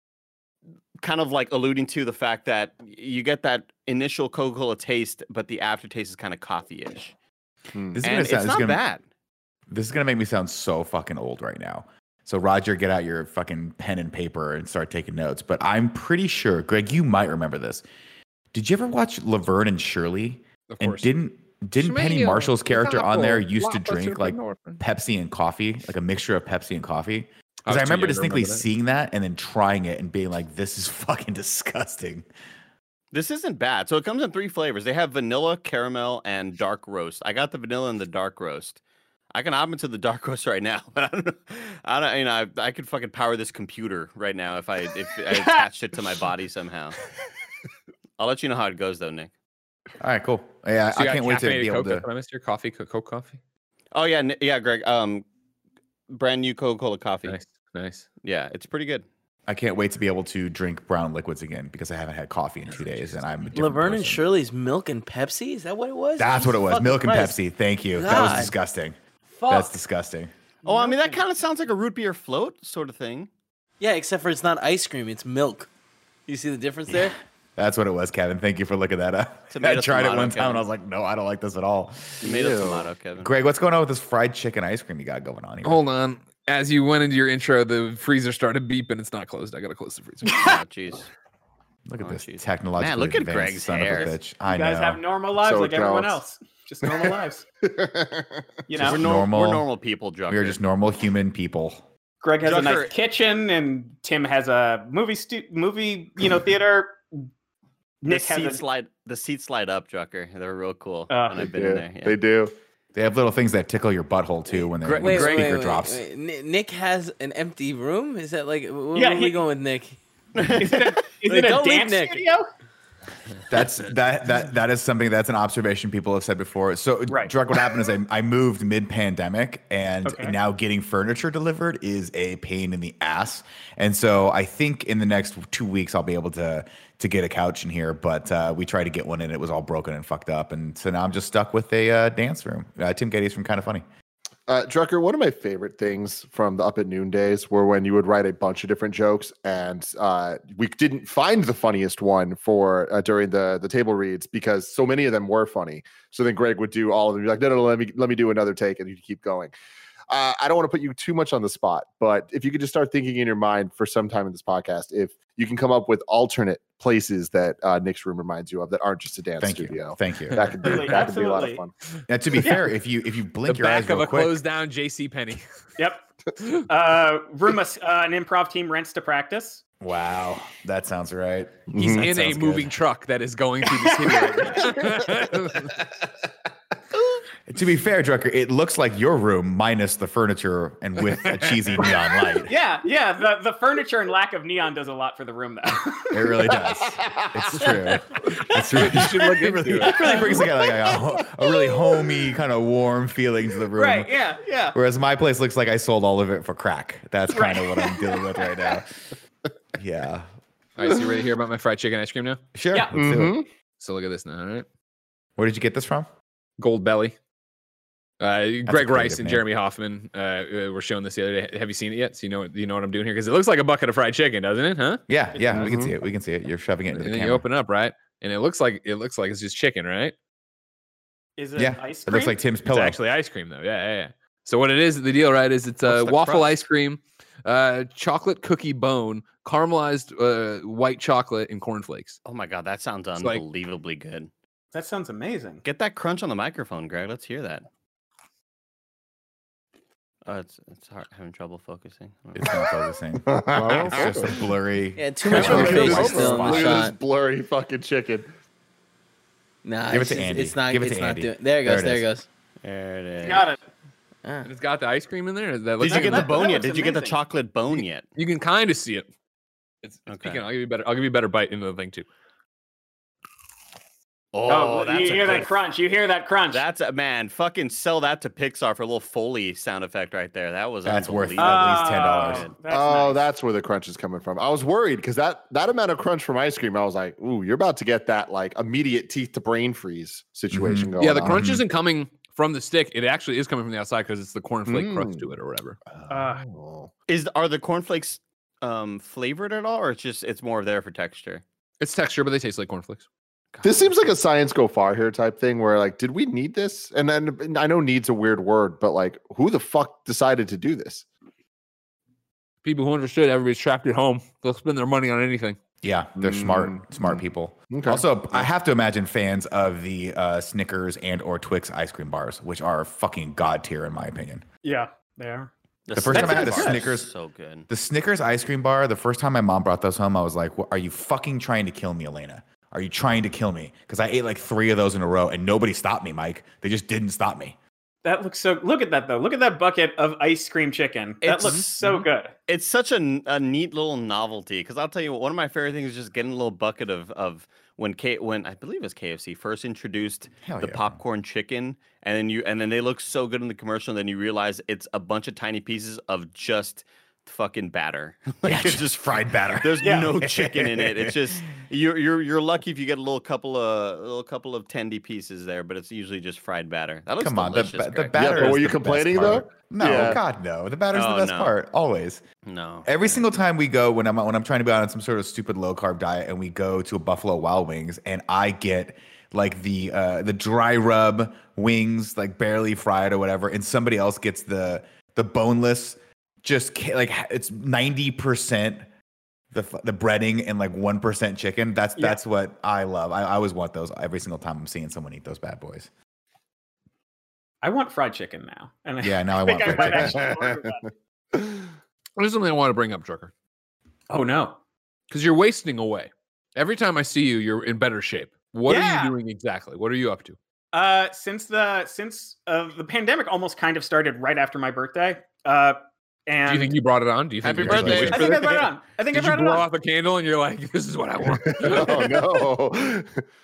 kind of like alluding to the fact that you get that initial Coca-Cola taste, but the aftertaste is kind of coffee-ish. Hmm. This is And gonna it's sound, this is not gonna, bad. This is gonna make me sound so fucking old right now. So Roger, get out your fucking pen and paper and start taking notes. But I'm pretty sure, Greg, you might remember this. Did you ever watch Laverne and Shirley? Of And course. didn't didn't Penny Schmeal, Marshall's character on there used to Blockbuster drink like Northern. Pepsi and coffee, like a mixture of Pepsi and coffee? I Because was I too remember young to distinctly remember that. seeing that and then trying it and being like, "This is fucking disgusting." This isn't bad. So it comes in three flavors. They have vanilla, caramel, and dark roast. I got the vanilla and the dark roast. I can opt into the dark roast right now, but I don't know. I don't. You know, I, I could fucking power this computer right now if I if I attached it to my body somehow. I'll let you know how it goes, though, Nick. All right, cool. Yeah, So I you got can't wait to caffeinated be able Coke. to. That's what I missed your coffee, Coke, Coke coffee. Oh yeah, Ni- yeah, Greg. Um, brand new Coca-Cola coffee. Nice, nice. Yeah, it's pretty good. I can't wait to be able to drink brown liquids again because I haven't had coffee in two days and I'm a different Laverne and person. Shirley's milk and Pepsi? Is that what it was? That's what it was. Fucking Milk and Christ. Pepsi. Thank you. That was God. disgusting. Fuck. That's disgusting. Oh, I mean that kind of sounds like a root beer float sort of thing. Yeah, except for it's not ice cream, it's milk. You see the difference there? That's what it was, Kevin. Thank you for looking that up. Tomato, I tried tomato, it one time Kevin. and I was like, no, I don't like this at all. Tomato, Ew. tomato, Kevin. Greg, what's going on with this fried chicken ice cream you got going on here? Hold on. As you went into your intro, the freezer started beeping. It's not closed. I gotta close the freezer. Oh, jeez. Look at Oh, this jeez. technological. Man, look at advanced Greg's son hair. Of a bitch. I You guys know. have normal lives So like everyone jealous. else. Just normal lives. You know, We're, nor- normal. we're normal people, Drucker. we are just normal human people. Greg has a Drucker- nice kitchen, and Tim has a movie stu- movie, you know, theater. Nick the has seat a slide. The seats slide up, Drucker. They're real cool. Uh, when They I've been in do. there. Yeah. They do. They have little things that tickle your butthole too when, they, Greg- when the Wait, wait, speaker wait, wait, drops. wait. Ni- Nick has an empty room? Is that like, where Yeah, are we he- going with Nick? Is it a, is Wait, it a don't leave dance Nick. studio? That's that that that is something that's an observation people have said before. So, Right. Drake, what happened is I, I moved mid-pandemic, and Okay. now getting furniture delivered is a pain in the ass. And so, I think in the next two weeks I'll be able to to get a couch in here. But uh, we tried to get one, and it was all broken and fucked up. And so now I'm just stuck with a uh, dance room. Uh, Tim Geddes from Kind of Funny. Uh, Drucker, one of my favorite things from the Up at Noon days were when you would write a bunch of different jokes, and uh, we didn't find the funniest one for uh, during the the table reads because so many of them were funny. So then Greg would do all of them. Be like, no, no, no, let me let me do another take, and you'd keep going. Uh, I don't want to put you too much on the spot, but if you could just start thinking in your mind for some time in this podcast, if you can come up with alternate places that uh, Nick's room reminds you of that aren't just a dance Thank studio. you. Thank you. That could be Absolutely, that could be a lot of absolutely. fun. And to be fair, if you if you The blink your eyes back of real a quick, closed down J C Penney. Yep. Uh, room a s- uh, an improv team rents to practice. wow, that sounds right. He's Mhm. in That a sounds moving good. truck that is going through the city right now. To be fair, Drucker, it looks like your room minus the furniture and with a cheesy neon light. Yeah, yeah. The the furniture and lack of neon does a lot for the room, though. It really does. It's true. It's really, You should look it into really, it. really brings together like a, ho- a really homey, kind of warm feeling to the room. Right? Yeah, yeah. Whereas my place looks like I sold all of it for crack. That's kind of Right. what I'm dealing with right now. Yeah. All right, so you ready to hear about my fried chicken ice cream now? Sure. Yeah. Let's do it. Mhm. So look at this now, all right? Where did you get this from? Gold Belly. Uh, Greg creative Rice and name. Jeremy Hoffman uh, uh, were showing this the other day. Have you seen it yet? So you know you know what I'm doing here because it looks like a bucket of fried chicken, doesn't it? Huh? Yeah, yeah, we can Mhm. see it. We can see it. You're shoving it into And the then camera. you open it up, right? And it looks like it looks like it's just chicken, right? Is it Yeah, ice it cream? looks like Tim's It's pillow. actually ice cream, though. Yeah, yeah, yeah. So what it is, the deal, right, is it's What's a the waffle crust? ice cream Uh, chocolate cookie bone, caramelized uh, white chocolate, and cornflakes. Oh my god, that sounds It's like- unbelievably good. That sounds amazing. Get that crunch on the microphone, Greg. Let's hear that. Oh, it's it's hard, having trouble focusing. It's not focusing. Well, It's just a blurry. Yeah, too much of Look your at face this- is still in look the Look at this shot. blurry fucking chicken. Nah, Give it it's to just- Andy. It's not. Give it it's to not Andy. doing. There it There goes. it There it is. goes. There it is. Got it. Ah. It's got the ice cream in there. Is that Did looks you get like the that- bone that yet? looks Did you get the amazing. chocolate bone yet? You can kind of see it. It's, it's Okay. peeking. I'll give you better. I'll give you a better bite into the thing too. Oh, Oh, that's you a hear good- that crunch? You hear that crunch? That's a man. Fucking sell that to Pixar for a little Foley sound effect right there. That was That's worth unbelievable. at least ten dollars. Oh, that's oh, nice. that's where the crunch is coming from. I was worried because that that amount of crunch from ice cream, I was like, "Ooh, you're about to get that like immediate teeth to brain freeze situation going." Yeah, the on. crunch isn't coming from the stick. It actually is coming from the outside because it's the cornflake crust Mm. to it or whatever. Uh, Oh. Is are the cornflakes um flavored at all, or it's just it's more there for texture? It's texture, but they taste like cornflakes. This seems like a science go far here type thing where like, did we need this? And then and I know needs a weird word, but like, who the fuck decided to do this? People who understood everybody's trapped at home. They'll spend their money on anything. Yeah, they're smart, Mm. smart people. Okay. Also, I have to imagine fans of the uh, Snickers and or Twix ice cream bars, which are fucking god tier in my opinion. yeah, they are. The first time I had a Snickers bar is Snickers- so good. The Snickers ice cream bar, the first time my mom brought those home, I was like, "What- are you fucking trying to kill me, Elena? Are you trying to kill me?" Because I ate like three of those in a row and nobody stopped me, Mike. They just didn't stop me. That looks so. Look at that though. Look at that bucket of ice cream chicken. That It's- looks so good. It's such a, n- a neat little novelty because I'll tell you what, one of my favorite things is just getting a little bucket of of when K when I believe it was K F C first introduced Hell the yeah. popcorn chicken, and then you and then they look so good in the commercial, and then you realize it's a bunch of tiny pieces of just fucking batter. Like Yeah, it's just fried batter. There's Yeah. no chicken in it. It's just you're you're you're lucky if you get a little couple of a little couple of tendy pieces there, but it's usually just fried batter. That looks Come on, the, delicious. the Greg. batter. Yeah, but is were you the best complaining, part. though? No, Yeah. God, no. The batter's Oh, the best no. part, always. No. Every single time we go, when I'm when I'm trying to be on some sort of stupid low carb diet, and we go to a Buffalo Wild Wings, and I get like the uh, the dry rub wings, like barely fried or whatever, and somebody else gets the the boneless, just ca- like it's ninety percent the f- the breading and like one percent chicken. That's Yeah. that's what I love. I, I always want those every single time I'm seeing someone eat those bad boys. I want fried chicken now. And Yeah, now I think want might fried actually order that. There's something I want to bring up, Trucker, Oh no. because you're wasting away. Every time I see you, you're in better shape. What are Yeah. you doing exactly? What are you up to? Uh, since the since uh, the pandemic almost kind of started right after my birthday. Uh, and Do you think you brought it on? Do you think Happy you just birthday. wished I for think I this? brought it on. I think Did I you brought it blow on. off a candle and you're like, "This is what I want"? Oh no.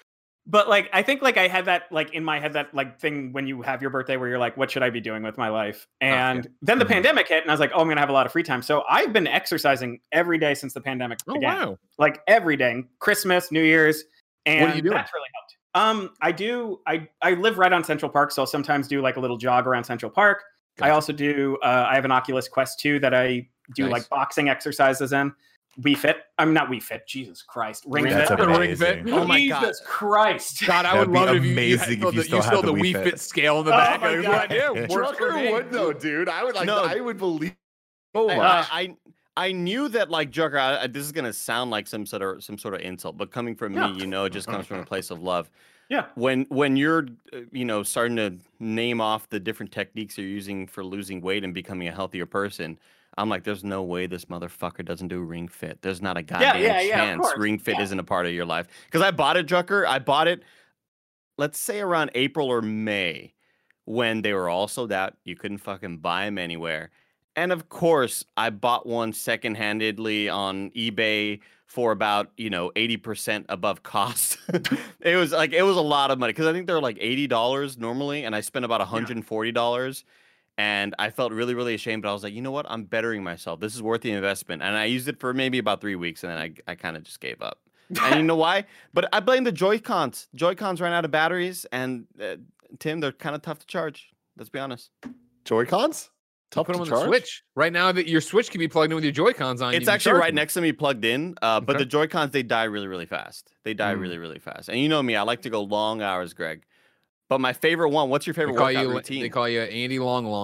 But like, I think like I had that like in my head that like thing when you have your birthday where you're like, what should I be doing with my life? And then the Mhm. pandemic hit, and I was like, oh, I'm gonna have a lot of free time. So I've been exercising every day since the pandemic Oh began. wow! Like every day, Christmas, New Year's, and What are you doing? that's really helped. Um, I do. I I live right on Central Park, so I'll sometimes do like a little jog around Central Park. I Gotcha. also do. Uh, I have an Oculus Quest two that I do Nice. like boxing exercises in. Wii Fit. I'm not Wii Fit. Jesus Christ. Ring That's Fit. amazing. Ring Fit. Oh my God. Jesus Christ. God, I That'd would be love it if you, you, amazing had, if the, you still still had the the Wii Wii Fit. Fit. scale in the Oh back. my Like, God. what I do? Works for Trucker me. would though, dude. I would like. No. I would believe. So I, much. I, I I knew that like Joker. I, I- this is gonna sound like some sort of some sort of insult, but coming from No. me, you know, it just comes from a place of love. Yeah. When when you're uh, you know starting to name off the different techniques you're using for losing weight and becoming a healthier person, I'm like, there's no way this motherfucker doesn't do Ring Fit. There's not a goddamn yeah, yeah, of chance course. Ring Fit Yeah. isn't a part of your life. Because I bought it, Drucker. I bought it, let's say around April or May, when they were all sold out. You couldn't fucking buy them anywhere. And of course, I bought one second-handedly on eBay for about, you know, eighty percent above cost. It was like, it was a lot of money because I think they're like eighty dollars normally, and I spent about one hundred forty dollars. And I felt really, really ashamed, but I was like, you know what? I'm bettering myself. This is worth the investment. And I used it for maybe about three weeks, and then I, I kind of just gave up. And you know why? But I blame the Joy-Cons. Joy-Cons ran out of batteries, and uh, Tim, they're kind of tough to charge. Let's be honest. Joy Cons. Tough Put to them on charge. the Switch right now. That your Switch can be plugged in with your Joy Cons on. you It's can actually charge right them. next to me, plugged in. Uh, but Okay. the Joy Cons they die really, really fast. They die Mm. really, really fast. And you know me, I like to go long hours, Greg. But my favorite one. What's your They favorite call workout you. routine? They call you Andy Long Long.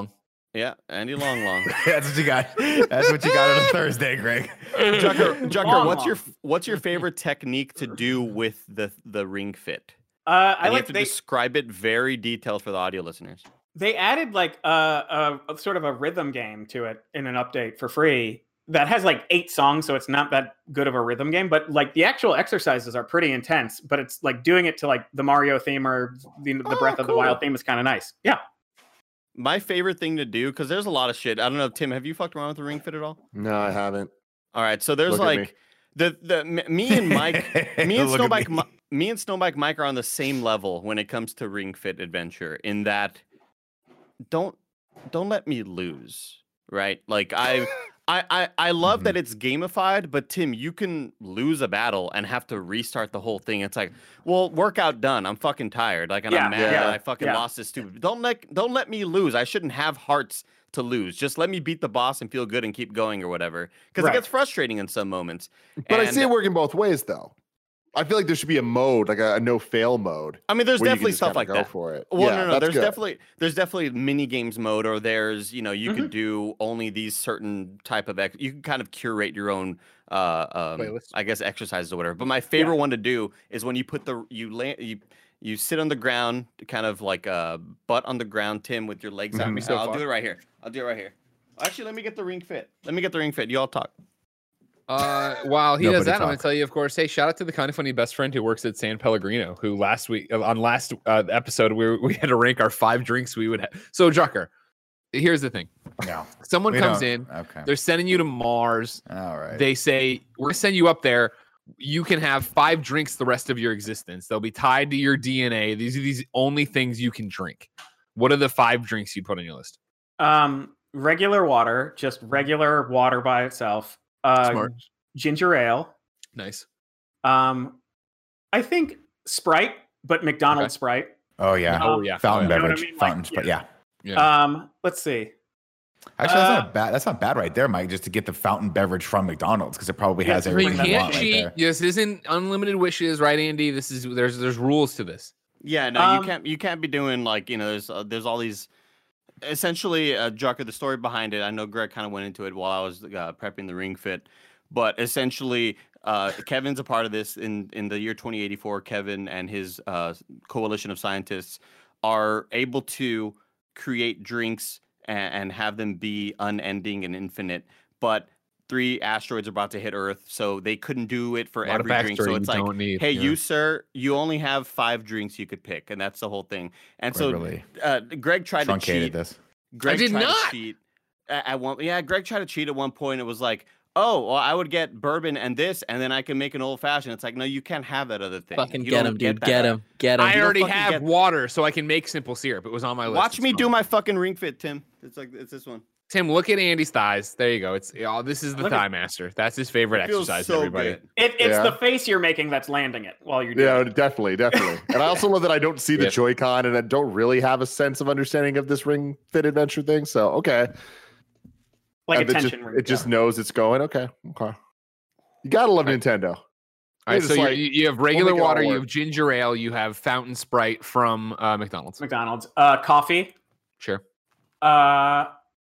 Yeah, Andy Long Long. That's what you got. That's what you got on a Thursday, Greg. Jucker, Jucker, Long what's your Long. what's your favorite technique to do with the the Ring Fit? Uh, I And you like have to they describe it very detailed for the audio listeners. they added like a, a, a sort of a rhythm game to it in an update for free that has like eight songs, so it's not that good of a rhythm game. But like the actual exercises are pretty intense. But it's like doing it to like the Mario theme or the, the Oh, Breath of the cool. Wild theme is kind of nice. Yeah. My favorite thing to do, because there's a lot of shit. I don't know, Tim, have you fucked around with the Ring Fit at all? No, I haven't. All right, so there's Look at me. like the the m- me and Mike, me and Look at Snowbike, me. Mi- me and Snowbike Mike are on the same level when it comes to Ring Fit Adventure. In that, don't don't let me lose, right? Like I. I, I, I love that it's gamified, but Tim, you can lose a battle and have to restart the whole thing. It's like, well, workout done. I'm fucking tired. Like, and Yeah, I'm mad yeah, that I fucking yeah. lost this stupid. Don't let don't let me lose. I shouldn't have hearts to lose. Just let me beat the boss and feel good and keep going or whatever. Because Right. it gets frustrating in some moments. But I And, see it working both ways, though. I feel like there should be a mode, like a, a no fail mode. I mean, there's where you can definitely just stuff kinda like go that. for it. Well, Yeah, no, no, that's there's good. definitely there's definitely mini games mode, or there's you know you Mhm. could do only these certain type of ex- you can kind of curate your own uh um, Playlist. I guess exercises or whatever. But my favorite one to do is when you put the you lay you you sit on the ground, kind of like uh butt on the ground, Tim, with your legs out. That'd be so I'll fun. do it right here. I'll do it right here. Actually, let me get the Ring Fit. Let me get the Ring Fit. You all talk. Uh, while he does Nobody that, I'm gonna talk. tell you, of course. Hey, shout out to the kind of funny best friend who works at San Pellegrino, who last week uh, on last uh, episode we we had to rank our five drinks we would have. So, Drucker, here's the thing: No. someone we comes don't- in, Okay. they're sending you to Mars. All right. They say we're gonna send you up there. You can have five drinks the rest of your existence. They'll be tied to your D N A. These are these only things you can drink. What are the five drinks you put on your list? Um, regular water, just regular water by itself. Uh, Smart. Ginger ale. Nice. Um, I think Sprite, but McDonald's Okay. Sprite. oh yeah. Um, Oh yeah. Fountain oh, yeah. know what I beverage. mean? Like, Fountains, but yeah. Yeah. Um, let's see. Actually, that's Uh, not bad. That's not bad right there, Mike. Just to get the fountain beverage from McDonald's because it probably Yeah, has I But you everything you can't want right cheat. there. This isn't unlimited wishes, right, Andy? This is there's there's rules to this. Yeah, no, Um, you can't. You can't be doing like you know. There's uh, there's all these. Essentially, uh, Drucker, the story behind it. I know Greg kind of went into it while I was uh, prepping the Ring Fit, but essentially, uh, Kevin's a part of this. In in the year twenty eighty-four, Kevin and his uh, coalition of scientists are able to create drinks and, and have them be unending and infinite. But three asteroids are about to hit Earth, so they couldn't do it for A lot of every drink. backstory So you it's like, don't need, hey, yeah. you sir, you only have five drinks you could pick, and that's the whole thing. And so really uh, Greg tried to truncated cheat. this. Greg did tried not! to cheat at, at one. Yeah, Greg tried to cheat at one point. It was like, oh, well, I would get bourbon and this, and then I can make an old fashioned. It's like, no, you can't have that other thing. Fucking You get don't him, dude. that. Get him. Get him. I don't already fucking have get- water, so I can make simple syrup. It was on my list. Watch It's me do fine. my fucking Ring Fit, Tim. It's like it's this one. Tim, look at Andy's thighs. There you go. It's oh, this is the Look at- thigh master. That's his favorite It feels exercise. so everybody. good. It, it's Yeah. the face you're making that's landing it while you're doing Yeah, it. definitely, definitely. And I also love that I don't see the Yeah. Joy-Con and I don't really have a sense of understanding of this Ring Fit Adventure thing. So, okay. Like And a it just, tension ring. it just knows it's going. Okay. Okay. You gotta love Right. Nintendo. All right, It's so you, like, you have regular make it all water, you work. have ginger ale, you have fountain Sprite from uh, McDonald's. McDonald's. Uh, coffee. Sure. Uh,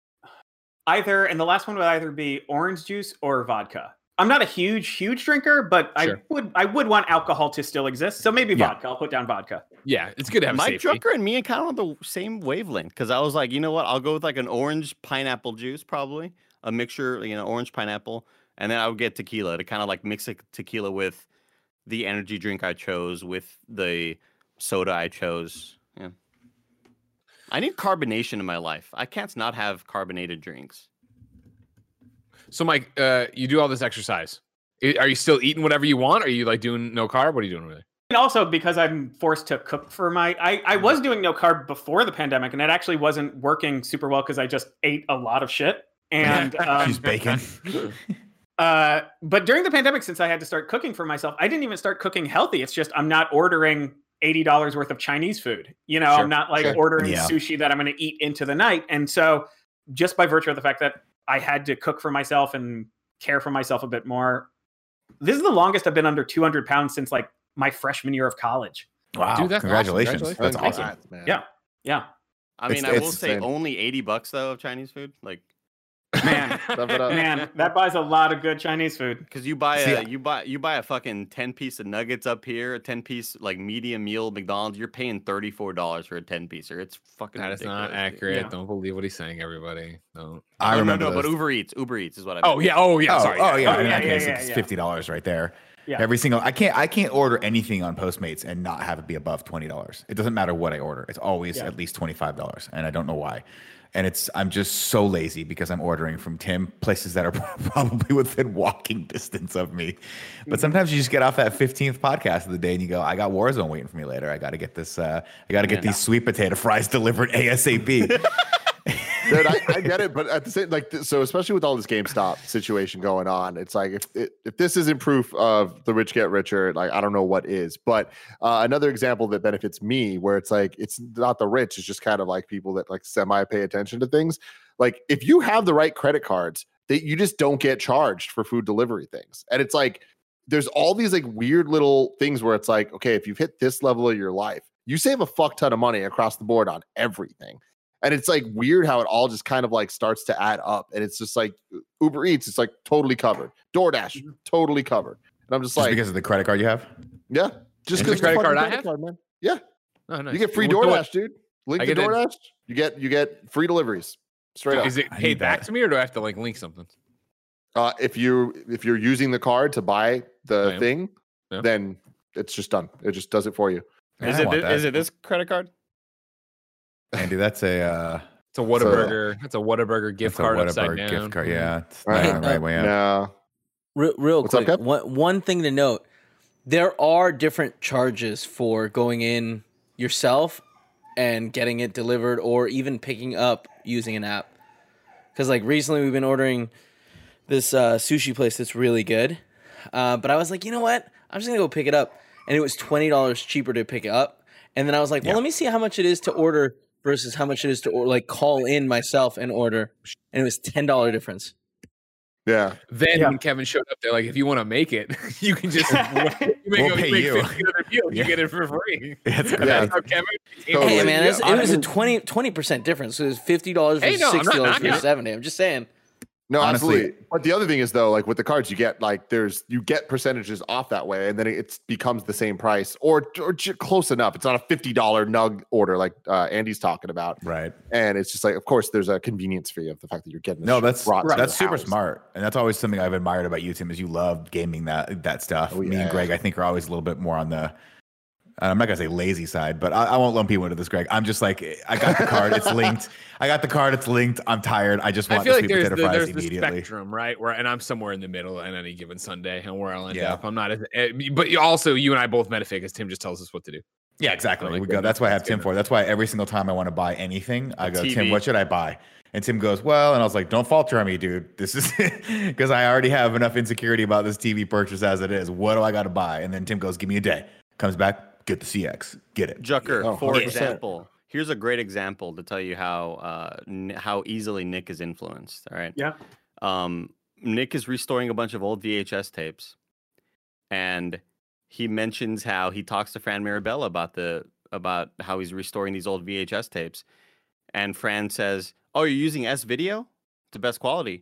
either, and the last one would either be orange juice or vodka. I'm not a huge, huge drinker, but Sure. I would, I would want alcohol to still exist. So maybe Yeah. vodka. I'll put down vodka. Yeah, it's good to have a Mike safety. Drucker and me are kind of on the same wavelength because I was like, you know what? I'll go with like an orange pineapple juice, probably a mixture, you know, orange pineapple, and then I would get tequila to kind of like mix a tequila with the energy drink I chose with the soda I chose. Yeah, I need carbonation in my life. I can't not have carbonated drinks. So, Mike, uh, you do all this exercise. I- Are you still eating whatever you want? Are you like doing no carb? What are you doing really? And also because I'm forced to cook for my, I, I was doing no carb before the pandemic, and it actually wasn't working super well because I just ate a lot of shit. And um, She's bacon. Uh, but during the pandemic, since I had to start cooking for myself, I didn't even start cooking healthy. It's just I'm not ordering eighty dollars worth of Chinese food. You know, Sure, I'm not like sure. ordering Yeah. sushi that I'm going to eat into the night. And so just by virtue of the fact that I had to cook for myself and care for myself a bit more, this is the longest I've been under two hundred pounds since like my freshman year of college. Wow. Dude, that's awesome. Congratulations. Congratulations. That's Thank awesome. you. man. Yeah. Yeah. I mean, It's- I will it's say insane. only eighty bucks though of Chinese food, like Man, Stuff it up. man, that buys a lot of good Chinese food. because you buy See, a I- you buy you buy a fucking ten piece of nuggets up here, a ten piece like medium meal McDonald's. You're paying thirty four dollars for a ten piecer. It's fucking. That is not ridiculous, dude. accurate. Yeah. Don't believe what he's saying, everybody. Don't. I no, remember no, no, those. but Uber Eats, Uber Eats is what I. Oh meant. yeah. Oh yeah. Oh, Sorry. oh yeah. Oh, in yeah, that yeah, case, yeah, it's yeah. fifty dollars right there. Yeah. Every single. I can't. I can't order anything on Postmates and not have it be above twenty dollars. It doesn't matter what I order. It's always Yeah. at least twenty five dollars, and I don't know why. And it's. I'm just so lazy because I'm ordering from Tim places that are probably within walking distance of me. But sometimes you just get off that fifteenth podcast of the day and you go, I got Warzone waiting for me later. I got to get this. Uh, I got to get Yeah. these sweet potato fries delivered ASAP. Dude, I, I get it, but at the same like th- so, especially with all this GameStop situation going on, it's like if it, if this isn't proof of the rich get richer, like I don't know what is. But uh, another example that benefits me, where it's like it's not the rich, it's just kind of like people that like semi pay attention to things. Like if you have the right credit cards, that you just don't get charged for food delivery things, and it's like there's all these like weird little things where it's like, okay, if you've hit this level of your life, you save a fuck ton of money across the board on everything. And it's like weird how it all just kind of like starts to add up. And it's just like Uber Eats, it's like totally covered. DoorDash, totally covered. And I'm just, Just like, because of the credit card you have. yeah, just Is because the credit card I have? card, man. Yeah, Oh, nice. you get free Well, so what- DoorDash, dude. Link I to get that- DoorDash, you get you get free deliveries straight up. Is it I paid need back that. to me, or do I have to like link something? Uh, if you if you're using the card to buy the I am. thing, Yeah. then it's just done. It just does it for you. Yeah, Is I it want thi- that. is it this credit card? Andy, that's a uh, It's a Whataburger. That's a Whataburger gift that's a card Whataburger upside down. gift card. Yeah, it's Right. not on the right way out. No, Real, real What's up, quick, Kev? one, one thing to note: there are different charges for going in yourself and getting it delivered, or even picking up using an app. Because like recently, we've been ordering this uh, sushi place that's really good, uh, but I was like, you know what? I'm just gonna go pick it up, and it was twenty dollars cheaper to pick it up. And then I was like, well, Yeah. let me see how much it is to order versus how much it is to or, like call in myself and order, and it was ten dollar difference. yeah. Then Yeah. when Kevin showed up, they're like, if you want to make it, you can just you make, We'll a, pay make you. fifty other meals. Yeah. You get it for free. That's Yeah. great. That's how Kevin Totally. Hey man, Yeah, it's- it was a I- 20 percent difference. So it was fifty dollars Hey, versus no, I'm not sixty dollars knocking versus it. seventy. I'm just saying. No, Honestly- absolutely. But the other thing is though, like with the cards, you get like there's you get percentages off that way, and then it becomes the same price or or j- close enough. It's not a fifty dollar nug order like uh, Andy's talking about, Right. and it's just like, of course, there's a convenience fee of the fact that you're getting. the No, shit that's brought to that's your super house. smart, and that's always something I've admired about you, Tim. Is you love gaming that that stuff. Oh, Me yeah. and Greg, I think, are always a little bit more on the. I'm not gonna say lazy side, but I, I won't lump you into this, Greg. I'm just like, I got the card, it's linked. I got the card, it's linked. I'm tired. I just I want feel the like sweet there's potato the, fries there's the immediately. spectrum, right? Where and I'm somewhere in the middle on any given Sunday, and where I'll end Yeah. up. I'm not as, eh, but you- also you and I both benefit because Tim just tells us what to do. Yeah, exactly. I like we that. go. That's why I have That's Tim good. for. That's why every single time I want to buy anything, I A go, T V. Tim, what should I buy? And Tim goes, well, and I was like, don't falter on me, dude. This is because I already have enough insecurity about this T V purchase as it is. What do I got to buy? And then Tim goes, give me a day. Comes back, get the C X, get it. Jucker, Oh, for one hundred percent. example, here's a great example to tell you how uh, n- how easily Nick is influenced. All right. Yeah. Um, Nick is restoring a bunch of old V H S tapes, and he mentions how he talks to Fran Mirabella about the about how he's restoring these old V H S tapes, and Fran says, "Oh, you're using S video? It's the best quality."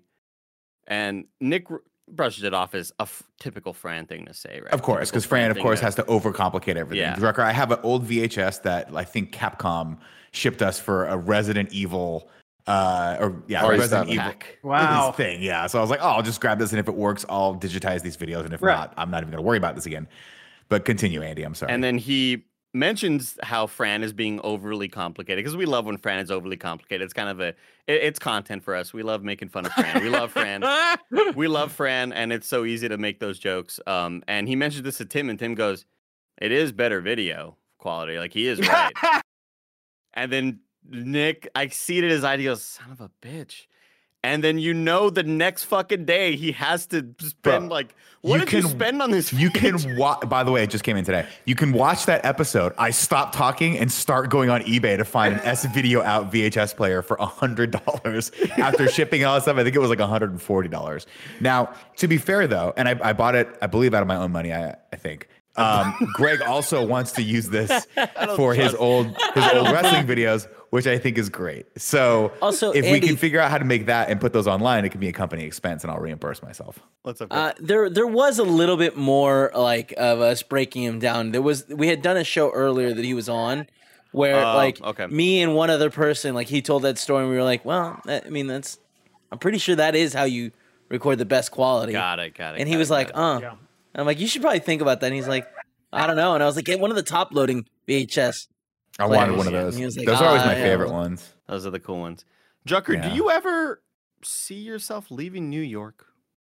And Nick r- brushes it off as a f- typical Fran thing to say, right? Of course, Typical because Fran, of thing course, to- has to overcomplicate everything. Yeah. Drucker, I have an old V H S that I think Capcom shipped us for a Resident Evil, uh, or yeah, Party Resident seven. Evil Pack. Wow. this thing. Yeah, so I was like, oh, I'll just grab this, and if it works, I'll digitize these videos, and if Right. not, I'm not even going to worry about this again. But continue, Andy. I'm sorry. And then he mentions how Fran is being overly complicated because we love when Fran is overly complicated. It's kind of a, it- it's content for us. We love making fun of Fran. We love Fran. We love Fran, and it's so easy to make those jokes. Um, and he mentions this to Tim, and Tim goes, "It is better video quality." Like he is right. And then Nick, I see it in his eye. He goes, "Son of a bitch." And then you know the next fucking day he has to spend Bro, like, what you did you can- spend on this? You V H S? can watch. By the way, it just came in today. You can watch that episode. I stop talking and start going on eBay to find an S video out V H S player for a hundred dollars after shipping all that stuff. I think it was like a hundred and forty dollars. Now, to be fair though, and I, I bought it, I believe, out of my own money. I, I think Um, Greg also wants to use this don't for his trust- old his old wrestling videos, which I think is great. So Also, if we Andy- can figure out how to make that and put those online, it can be a company expense, and I'll reimburse myself. What's up? Uh, there, there was a little bit more like of us breaking him down. There was, we had done a show earlier that he was on, where Oh, like okay. me and one other person, like he told that story, and we were like, well, that, I mean, that's, I'm pretty sure that is how you record the best quality. got it. Got it. And got he it, was got like, it. uh, Yeah. and I'm like, you should probably think about that. And he's like, I don't know. And I was like, get one of the top loading V H S. I Players. wanted one of Yeah. those. He was like, Those are always "Ah, my yeah." favorite ones. Those are the cool ones. Jucker, Yeah. do you ever see yourself leaving New York?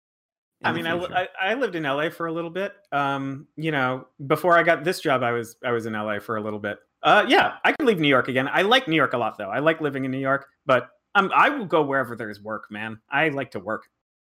in I the mean, I, li- future? I I lived in L A for a little bit. Um, you know, before I got this job, I was I was in L A for a little bit. Uh, yeah, I could leave New York again. I like New York a lot, though. I like living in New York, but um, I will go wherever there's work, man. I like to work.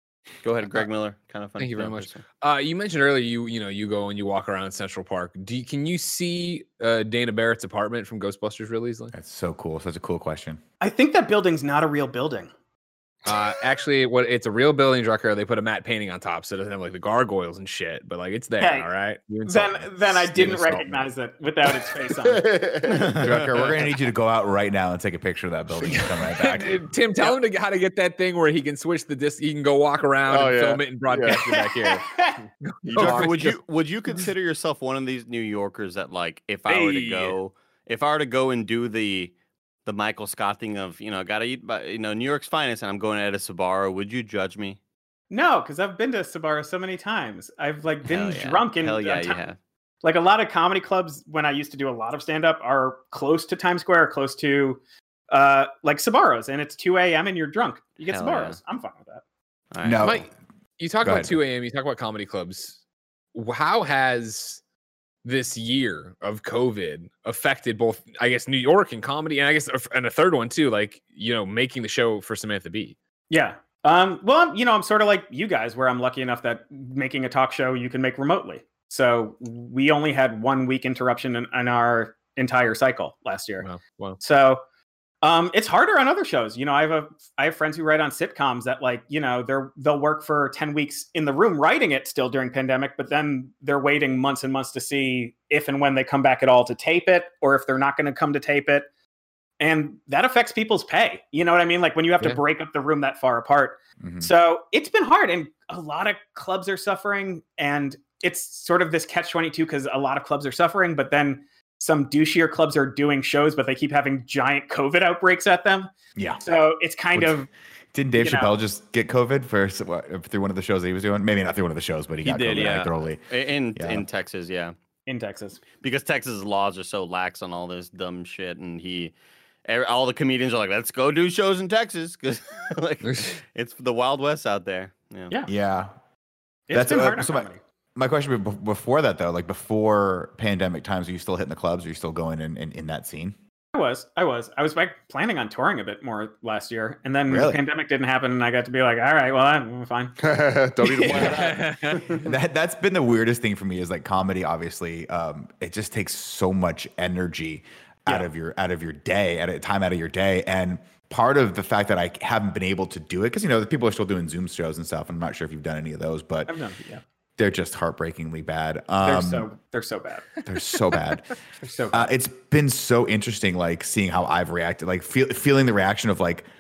Go ahead, Greg Miller. Kind of fun. Thank you very fun much. person. Uh, you mentioned earlier you you know you go and you walk around Central Park. Do you, can you see uh, Dana Barrett's apartment from Ghostbusters really easily? That's so cool. Such a cool question. I think that building's not a real building. Uh, actually, what it's a real building, Drucker. They put a matte painting on top, so it doesn't have like the gargoyles and shit. But like it's there, Hey, all right. You Then insult me. then I You didn't insult me. recognize it without its face on it. Drucker, we're gonna need you to go out right now and take a picture of that building and come right back. Tim, tell him to get, how to get that thing where he can switch the disc. He can go walk around Oh, and yeah. film it and broadcast it back here. Jucker, would you would you consider yourself one of these New Yorkers that, like, if I were to Hey. go, if I were to go and do the the Michael Scott thing of, you know, gotta eat, by, you know, New York's finest, and I'm going at a Sbarro, would you judge me? No, because I've been to Sbarro so many times. I've like been Hell yeah. drunk in Hell uh, yeah, ti- you have. like a lot of comedy clubs when I used to do a lot of stand up are close to Times Square, close to uh like Sbarro's, and it's two a.m. and you're drunk. You get Hell yeah. Sbarro's. I'm fine with that. All right. No, Mike, you talk Go about ahead. two a.m. You talk about comedy clubs. W- How has this year of COVID affected both, I guess, New York and comedy, and I guess, and a third one too, like, you know, making the show for Samantha Bee? Yeah. Um, well, I'm, you know, I'm sort of like you guys, where I'm lucky enough that making a talk show you can make remotely. So we only had one week interruption in, in our entire cycle last year. Well, well, So um, it's harder on other shows. You know, I have a I have friends who write on sitcoms that, like, you know, they're they'll work for ten weeks in the room writing it still during pandemic, but then they're waiting months and months to see if and when they come back at all to tape it, or if they're not going to come to tape it. And that affects people's pay. You know what I mean? Like when you have to Yeah. break up the room that far apart. Mhm. So it's been hard, and a lot of clubs are suffering, and it's sort of this catch twenty-two because a lot of clubs are suffering, but then some douchier clubs are doing shows, but they keep having giant COVID outbreaks at them. Yeah. So it's kind Which- of, Didn't Dave you know. Chappelle just get COVID for s- what, through one of the shows that he was doing? Maybe not through one of the shows, but he, He got did, COVID yeah. anecdotally. In Yeah. in Texas, yeah, in Texas. because Texas laws are so lax on all this dumb shit, and he, er- all the comedians are like, let's go do shows in Texas, because like it's the Wild West out there. Yeah. Yeah. Yeah. It's That's- been uh, hard on so my- comedy. My question be- before that, though, like before pandemic times, are you still hitting the clubs? Are you still going in, in, in that scene? I was, I was, I was like planning on touring a bit more last year, and then Really? the pandemic didn't happen, and I got to be like, all right, well, I'm fine. Don't need to point that out. that that's been the weirdest thing for me is like comedy. Obviously, um, it just takes so much energy out Yeah. of your out of your day, at a time out of your day, and part of the fact that I haven't been able to do it because you know the people are still doing Zoom shows and stuff. I'm not sure if you've done any of those, but I've done it, yeah. they're just heartbreakingly bad. They're Um, so, they're so bad. they're so bad. They're so Uh, bad. it's been so interesting, like seeing how I've reacted, like feel, feeling the reaction of like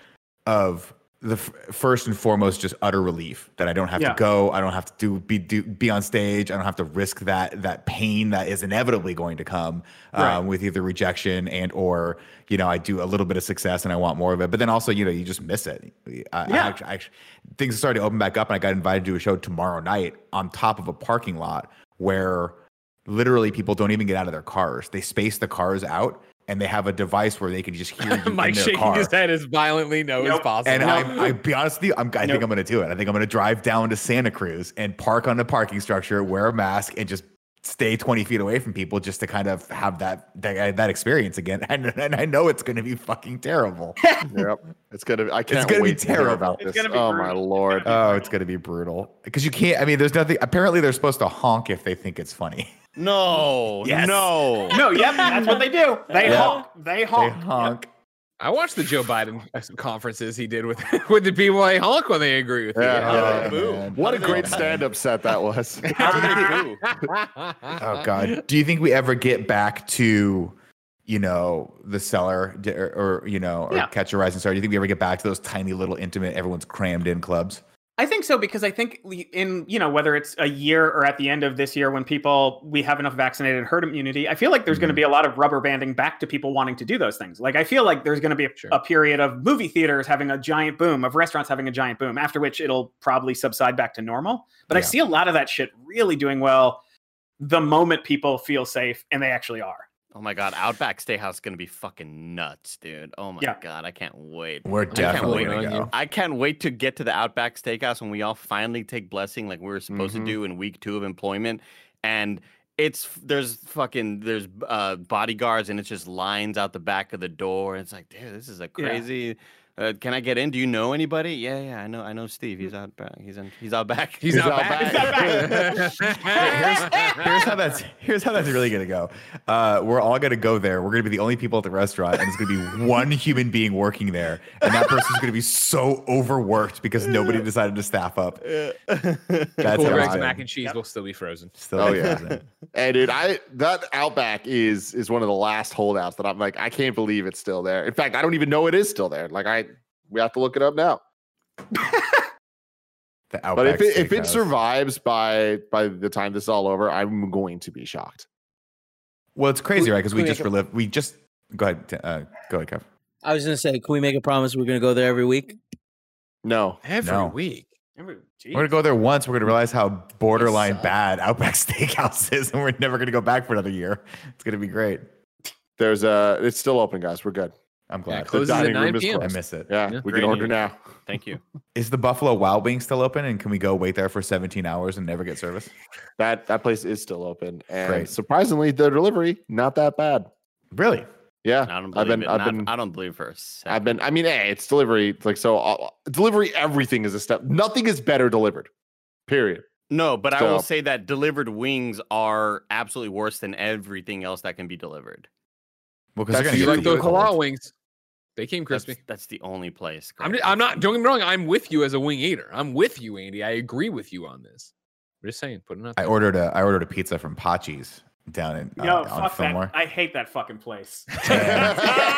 of the f- first and foremost, just utter relief that I don't have Yeah. to go, I don't have to do be do be on stage, I don't have to risk that that pain that is inevitably going to come um, Right. with either rejection and or you know I do a little bit of success and I want more of it, but then also you know you just miss it. I, I Yeah. actually, I actually things started to open back up, and I got invited to a show tomorrow night on top of a parking lot where literally people don't even get out of their cars. They space the cars out, and they have a device where they can just hear you Mike in their shaking car. his head as violently no as Nope. possible. And I'm, I be honest with you, I'm, I think Nope. I'm going to do it. I think I'm going to drive down to Santa Cruz and park on the parking structure, wear a mask, and just stay twenty feet away from people just to kind of have that that, that experience again. And, and I know it's going to be fucking terrible. Yep. It's gonna. I can't gonna be wait to hear terrible. about It's this. gonna be Oh my brutal. lord. Oh, it's going to be brutal because you can't. I mean, there's nothing. Apparently, they're supposed to honk if they think it's funny. No, Yes. no. No, yep, that's what they do. They Yeah. honk. They They honk. honk. I watched the Joe Biden conferences he did with with the people they honk when they agree with you. Yeah, Yeah. yeah, boo. man. What a How great did they- stand-up set that was. How did they boo? Oh God. Do you think we ever get back to, you know, the cellar d- or, or you know, or Yeah. Catch a Rising Star? Do you think we ever get back to those tiny little intimate, everyone's crammed in clubs? I think so because I think we- in you know whether it's a year or at the end of this year when people we have enough vaccinated herd immunity, I feel like there's going to be a lot of rubber banding back to people wanting to do those things. Like I feel like there's going to be a, Sure. a period of movie theaters having a giant boom, of restaurants having a giant boom, after which it'll probably subside back to normal. But I Yeah. see a lot of that shit really doing well the moment people feel safe, and they actually are. Oh my god, Outback Steakhouse is gonna be fucking nuts, dude. Oh my Yeah. god, I can't wait. We're can't definitely wait gonna on go. you. I can't wait to get to the Outback Steakhouse when we all finally take blessing like we were supposed Mhm. to do in week two of employment. And it's there's fucking there's uh, bodyguards and it's just lines out the back of the door. And it's like, dude, this is a crazy. Uh, can I get in? Do you know anybody? Yeah, yeah, I know. I know Steve. He's out back. He's in. He's out back. He's, He's out out back. here's, here's how that's here's how that's really gonna go. Uh, we're all gonna go there. We're gonna be the only people at the restaurant, and it's gonna be one human being working there, and that person's gonna be so overworked because nobody decided to staff up. That's Cool how Greg's it's mac been. and cheese will still be frozen. Still Oh, be yeah. frozen. And dude, I that Outback is is one of the last holdouts that I'm like, I can't believe it's still there. In fact, I don't even know it is still there. Like I we have to look it up now. The But Outback if it, if it Steakhouse. survives by by the time this is all over, I'm going to be shocked. Well, it's crazy, Can- right? Because we can we just make a- relive. We just go ahead. t- Uh, go ahead, Kev. I was gonna say, can we make a promise we're gonna go there every week? No. Every No. week. Every- We're gonna go there once. We're gonna realize how borderline suck. bad Outback Steakhouse is, and we're never gonna go back for another year. It's gonna be great. There's a it's still open, guys. We're good. I'm Yeah, glad. it closes at dining room nine is p.m. I closed. miss it. Yeah, Yeah, we great can order news. now. Thank you. Is the Buffalo Wild Wing still open, and can we go wait there for seventeen hours and never get service? That that place is still open. And Great. surprisingly, the delivery, not that bad. Really? Yeah. I don't I've believe been it. I've Not- been I don't believe for a second. I've been I mean, hey, it's delivery. It's like so uh, delivery, everything is a step. Nothing is better delivered. Period. No, but I will So- say that delivered wings are absolutely worse than everything else that can be delivered. Well, because That's- they're Do you gonna like get those cold. halal wings? They came That's, crispy. that's the only place. I'm, Greg. just, I'm not. Don't get me wrong. I'm with you as a wing eater. I'm with you, Andy. I agree with you on this. I'm just saying, putting it out I there. ordered a I ordered a pizza from Pachi's down in uh, Yo, on fuck Fillmore. that. I hate that fucking place. And-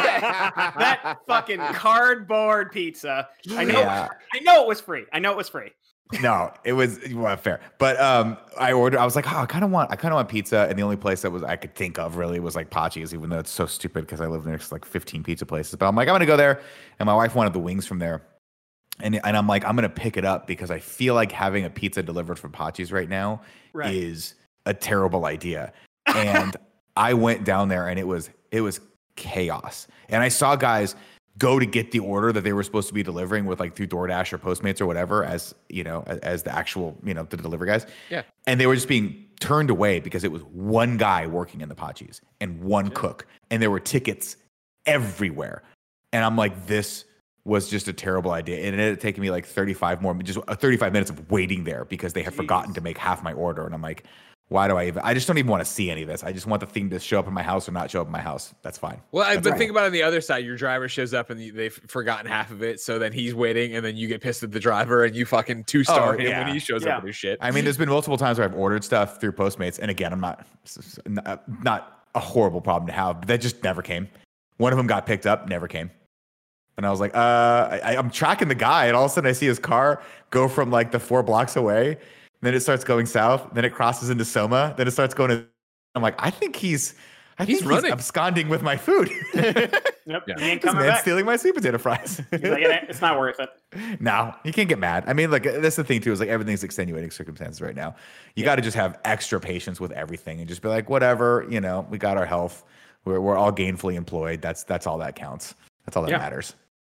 that fucking cardboard pizza. I know. Yeah. I know it was free. I know it was free. No, it was well, fair. But um, I ordered. I was like, oh, I kind of want, I kind of want pizza, and the only place that was I could think of really was like Pachi's, even though it's so stupid because I live next to like fifteen pizza places. But I'm like, I'm gonna go there, and my wife wanted the wings from there, and and I'm like, I'm gonna pick it up because I feel like having a pizza delivered from Pachi's right now Right. is a terrible idea. And I went down there, and it was it was chaos. And I saw guys go to get the order that they were supposed to be delivering with like through DoorDash or Postmates or whatever, as you know, as, as the actual, you know, the delivery guys. Yeah. And they were just being turned away because it was one guy working in the Pachi's and one cook, and there were tickets everywhere. And I'm like, this was just a terrible idea. And it ended up taking me like thirty-five more, just uh, thirty-five minutes of waiting there because they had forgotten to make half my order. And I'm like, why do I even, I just don't even want to see any of this. I just want the thing to show up in my house or not show up in my house. That's fine. Well, I, That's but fine. think about it on the other side. Your driver shows up and you- they've forgotten half of it, so then he's waiting, and then you get pissed at the driver and you fucking two star Oh, him yeah. when he shows Yeah. up with his shit. I mean, there's been multiple times where I've ordered stuff through Postmates, and again, I'm not not, not a horrible problem to have, but that just never came. One of them got picked up, never came, and I was like, uh, I, I'm tracking the guy, and all of a sudden I see his car go from like the four blocks away, then it starts going south, then it crosses into Soma, then it starts going to. I'm like, I think he's, I He's think running. he's absconding with my food. Yep. Yeah. He ain't This coming man's back. stealing my sweet potato fries. He's like, "It ain't- it's not worth it. No, you can't get mad. I mean, like that's the thing too, is like everything's extenuating circumstances right now. You got to just have extra patience with everything and just be like, whatever, you know, we got our health. We're we're all gainfully employed. That's that's all that counts. That's all that Yeah. matters.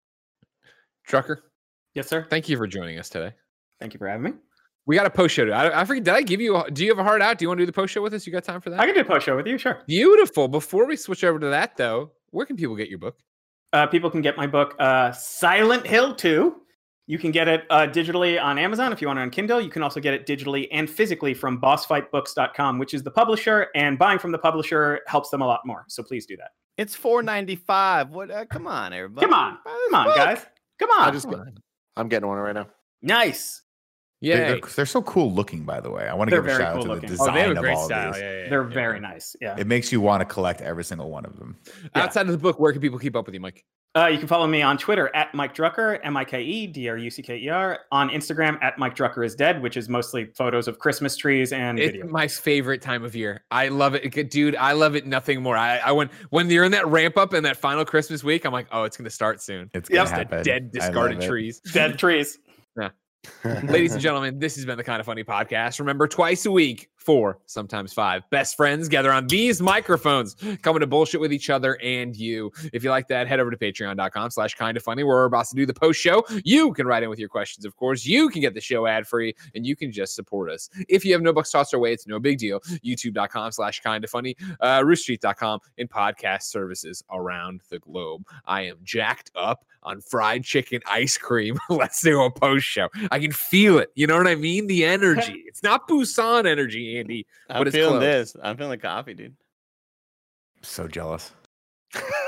Trucker, Yes, sir. thank you for joining us today. Thank you for having me. We got a post show. I, I forget. Did I give you? A, do you have a heart out? Do you want to do the post show with us? You got time for that? I can do a post show with you, sure. Beautiful. Before we switch over to that, though, where can people get your book? Uh, people can get my book, uh, Silent Hill two. You can get it uh, digitally on Amazon if you want it on Kindle. You can also get it digitally and physically from boss fight books dot com, which is the publisher, and buying from the publisher helps them a lot more. So please do that. It's four ninety-five. What? Uh, come on, everybody. Come on, Buy this come on, book. guys, come I on. just, I'm getting one right now. Nice. Yeah, They're, they're, they're so cool looking, by the way. I want to They're give a very shout cool out to looking. the Oh, design they have a of great all style. of these. Yeah, yeah, They're yeah. very nice. Yeah. It makes you want to collect every single one of them. Yeah. Outside of the book, where can people keep up with you, Mike? Uh, you can follow me on Twitter at Mike Drucker, M I K E D R U C K E R. On Instagram at Mike Drucker is Dead, which is mostly photos of Christmas trees and It's video. my favorite time of year. I love it, dude. I love it. Nothing more. I, I when when you're in that ramp up and that final Christmas week, I'm like, oh, it's gonna start soon. It's Yep. gonna Just the happen. dead, I love discarded it. trees. Dead trees. Ladies and gentlemen, this has been the Kind of Funny podcast. Remember, twice a week, four, sometimes five, best friends gather on these microphones, coming to bullshit with each other and you. If you like that, head over to patreon.com slash kind of funny, where we're about to do the post show. You can write in with your questions, of course. You can get the show ad free, and you can just support us. If you have no bucks tossed our way, it's no big deal. YouTube.com slash kind of funny, uh, roost street dot com, and podcast services around the globe. I am jacked up on fried chicken ice cream. Let's do a post show. I can feel it. You know what I mean? The energy. It's not Busan energy, Andy, I'm but it's feeling close. this. I'm feeling the coffee, dude. So jealous.